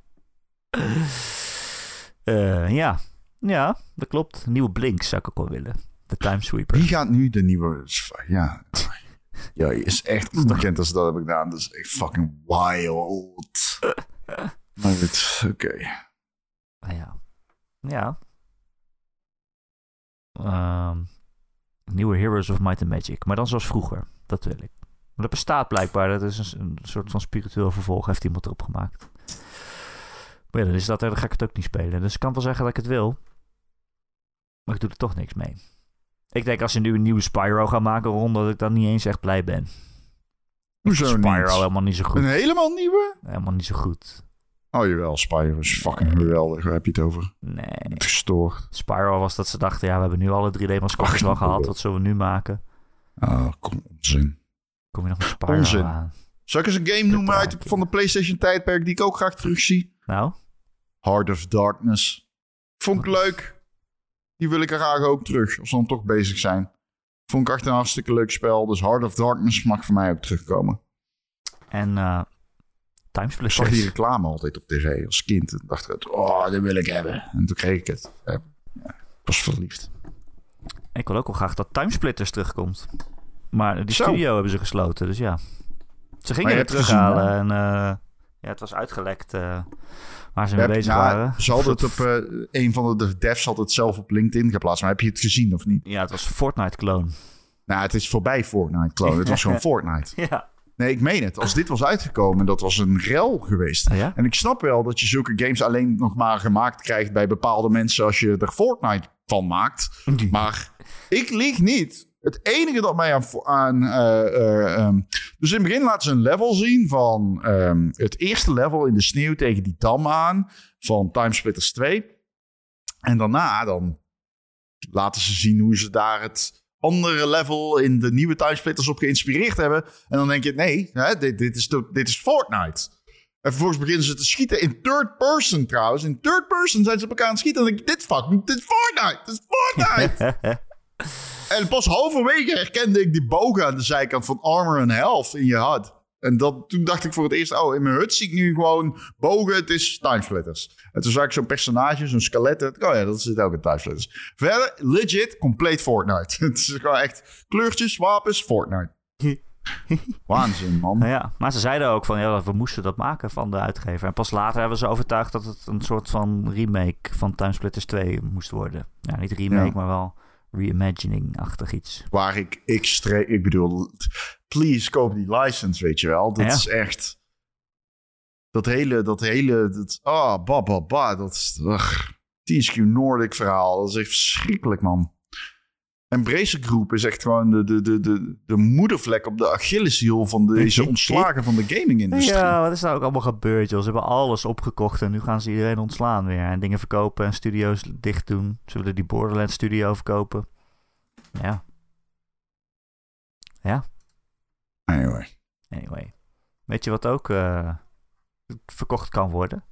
uh, ja. Ja, dat klopt. Nieuwe Blink zou ik ook wel willen. De Timesweeper. Wie gaat nu de nieuwe... Ja... Ja, je is echt onbekend als dat heb ik gedaan. Dat is echt fucking wild. Maar goed, oké. Okay. Ah, ja. Ja. Um, nieuwe Heroes of Might and Magic. Maar dan zoals vroeger. Dat wil ik. dat bestaat blijkbaar. Dat is een, een soort van spiritueel vervolg, heeft iemand erop gemaakt. Maar ja, dan is dat er, dan ga ik het ook niet spelen. Dus ik kan wel zeggen dat ik het wil. Maar ik doe er toch niks mee. Ik denk als ze nu een nieuwe Spyro gaan maken, Ron, dat ik dan niet eens echt blij ben. Hoezo Spyro niet? helemaal niet zo goed. Een helemaal nieuwe? Helemaal niet zo goed. Oh jawel, Spyro is fucking Nee. geweldig. Waar heb je het over? Nee. Het gestoord. Spyro was dat ze dachten, ja, we hebben nu alle drie D-mascottes wel gehad. Wat zullen we nu maken? Oh, kom onzin. Kom je nog met Spyro Onzin. aan? Zal ik eens een game noemen uit de, van de PlayStation tijdperk die ik ook graag terugzie? Nou? Heart of Darkness. Vond ik leuk. Die wil ik graag ook terug, als we dan toch bezig zijn. Vond ik echt een hartstikke leuk spel. Dus Heart of Darkness mag voor mij ook terugkomen. En uh, Ik zag die Timesplitters. reclame altijd op tv als kind. En dacht ik, oh, dat wil ik hebben. En toen kreeg ik het. Ja, ik was verliefd. Ik wil ook wel graag dat Timesplitters terugkomt. Maar die Zo. studio hebben ze gesloten, dus ja. Ze Maar gingen je het hebt het gezien, terughalen en uh, ja, het was uitgelekt uh, waar ze We mee hebben- bezig nou, waren. Ze hadden het op, uh, een van de devs had het zelf op LinkedIn geplaatst. Maar heb je het gezien of niet? Ja, het was Fortnite-clone. Nou, het is voorbij Fortnite, clone. Het was gewoon Fortnite. Ja. Nee, ik meen het. Als dit was uitgekomen, dat was een rel geweest. Oh ja? En ik snap wel dat je zulke games alleen nog maar gemaakt krijgt bij bepaalde mensen als je er Fortnite van maakt. Maar ik lieg niet. Het enige dat mij aan... aan uh, uh, um, dus in het begin laten ze een level zien van um, het eerste level in de sneeuw tegen die dam aan van Timesplitters twee. En daarna dan laten ze zien hoe ze daar het andere level in de nieuwe Timesplitters op geïnspireerd hebben. En dan denk je, nee, hè, dit, dit, is de, dit is Fortnite. En vervolgens beginnen ze te schieten in third person trouwens. In third person zijn ze op elkaar aan het schieten. En dan denk je, dit fuck, dit is Fortnite, dit is Fortnite. En pas halverwege herkende ik die bogen aan de zijkant van armor en health in je H U D. En dat, toen dacht ik voor het eerst, oh, in mijn hut zie ik nu gewoon bogen, het is Timesplitters. En toen zag ik zo'n personage, zo'n skelet. Oh ja, dat zit ook in Timesplitters. Verder, legit, compleet Fortnite. Het is gewoon echt kleurtjes, wapens, Fortnite. Waanzin, man. Nou ja, maar ze zeiden ook van, ja, we moesten dat maken van de uitgever. En pas later hebben ze overtuigd dat het een soort van remake van Timesplitters twee moest worden. Ja, niet remake, Ja. maar wel reimagining-achtig iets. Waar ik extreem... Ik bedoel, please koop die license, weet je wel. Dat Ja. is echt... Dat hele... Dat hele... Dat, ah, ba, ba, ba. Dat is... Ugh, T S Q Nordic verhaal. Dat is echt verschrikkelijk, man. En Bracer Group is echt gewoon de, de, de, de, de moedervlek op de Achilleshiel van deze ontslagen van de gaming-industrie. Ja, wat is nou ook allemaal gebeurd, joh? Ze hebben alles opgekocht en nu gaan ze iedereen ontslaan weer. En dingen verkopen en studio's dicht doen. Ze willen die Borderlands studio verkopen. Ja. Ja, Anyway. anyway. Weet je wat ook uh, verkocht kan worden?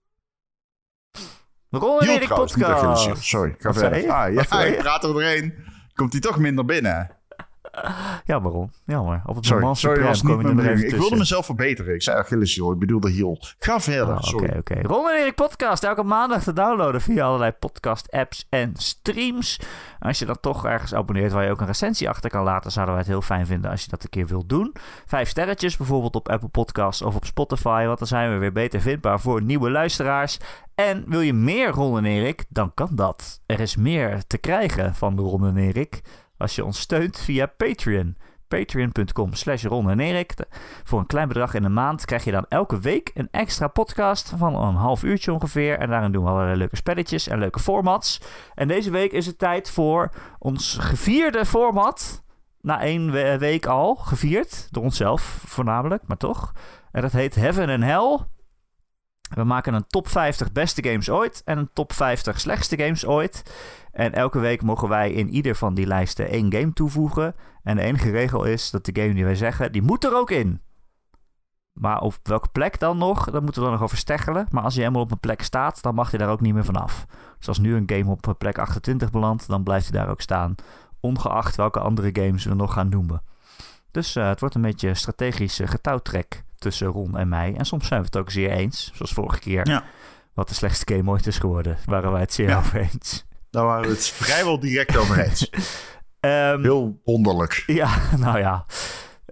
De Ron en Heel Erik trouwens, niet Achilleshiel. podcast. Sorry, ga Wat zei verder. je? Ah, Wat ja, zei ik je? praat er doorheen. Komt hij toch minder binnen? Ja, waarom? Jammer. Op het Sorry, moment sorry, was niet kom je mijn er even bedoeling. Ik wilde tussen. mezelf verbeteren. Ik zei Achilleshiel, ik bedoelde hiel. Ga verder, Oh, sorry. Oké, oké. Ron en Erik podcast. Elke maandag te downloaden via allerlei podcast apps en streams. Als je dan toch ergens abonneert waar je ook een recensie achter kan laten, zouden wij het heel fijn vinden als je dat een keer wilt doen. Vijf sterretjes bijvoorbeeld op Apple Podcasts of op Spotify, want dan zijn we weer beter vindbaar voor nieuwe luisteraars. En wil je meer Ron en Erik, dan kan dat. Er is meer te krijgen van de Ron en Erik als je ons steunt via Patreon. Patreon.com slash Ron en Erik. Voor een klein bedrag in de maand krijg je dan elke week een extra podcast van een half uurtje ongeveer. En daarin doen we allerlei leuke spelletjes en leuke formats. En deze week is het tijd voor ons gevierde format. Na één we- week al gevierd. Door onszelf voornamelijk, maar toch. En dat heet Heaven and Hell. We maken een top vijftig beste games ooit en een top vijftig slechtste games ooit. En elke week mogen wij in ieder van die lijsten één game toevoegen. En de enige regel is dat de game die wij zeggen, die moet er ook in. Maar op welke plek dan nog, daar moeten we dan nog over steggelen. Maar als hij helemaal op een plek staat, dan mag hij daar ook niet meer vanaf. Dus als nu een game op plek achtentwintig belandt, dan blijft hij daar ook staan. Ongeacht welke andere games we nog gaan noemen. Dus uh, het wordt een beetje strategische getouwtrek tussen Ron en mij. En soms zijn we het ook zeer eens, zoals vorige keer. Ja. Wat de slechtste game ooit is geworden, waren wij het zeer Ja. over eens. Daar waren we het vrijwel direct over eens. Um, Heel wonderlijk. Ja, nou ja.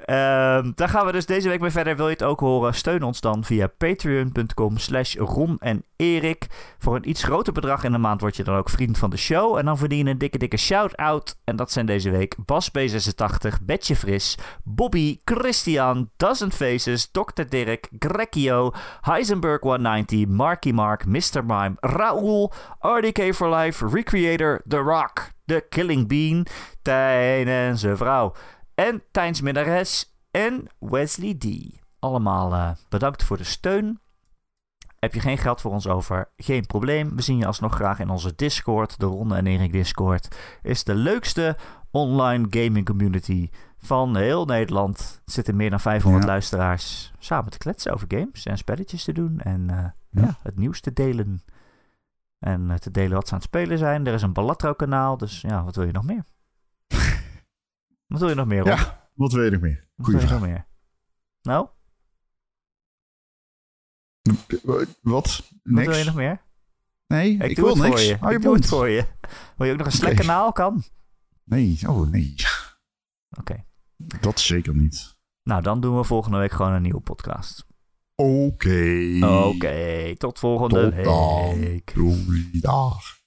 Um, daar gaan we dus deze week mee verder. Wil je het ook horen? Steun ons dan via patreon.com slash Ron en Erik. Voor een iets groter bedrag in de maand word je dan ook vriend van de show. En dan verdien je een dikke, dikke shout-out. En dat zijn deze week Bas B zesentachtig, Betje Fris, Bobby, Christian, Dozen Faces, dokter Dirk, Grekio, Heisenberg honderdnegentig, Marky Mark, mister Mime, Raoul, R D K for Life, Recreator, The Rock, The Killing Bean, Tijn en zijn vrouw. En Tijns minnares en Wesley D. Allemaal uh, bedankt voor de steun. Heb je geen geld voor ons over? Geen probleem. We zien je alsnog graag in onze Discord. De Ronde en Erik Discord is de leukste online gaming community van heel Nederland. Er zitten meer dan vijfhonderd ja. luisteraars samen te kletsen over games en spelletjes te doen. En uh, ja. Ja, het nieuws te delen. En uh, te delen wat ze aan het spelen zijn. Er is een Balatro kanaal. Dus ja, wat wil je nog meer? Wat wil je nog meer, Ron? Ja, wat wil je nog meer? Wat wil je nog meer? Nou? Wat? Niks? Wat wil je nog meer? Nee, ik, ik wil doe het niks. voor je. Hou je ik doe mond. het voor je. Wil je ook nog een Slack Okay. kanaal? Kan. Nee, oh nee. Oké. Okay. Dat zeker niet. Nou, dan doen we volgende week gewoon een nieuwe podcast. Oké. Okay. Oké, okay, tot volgende tot dan. week. Doei, dag.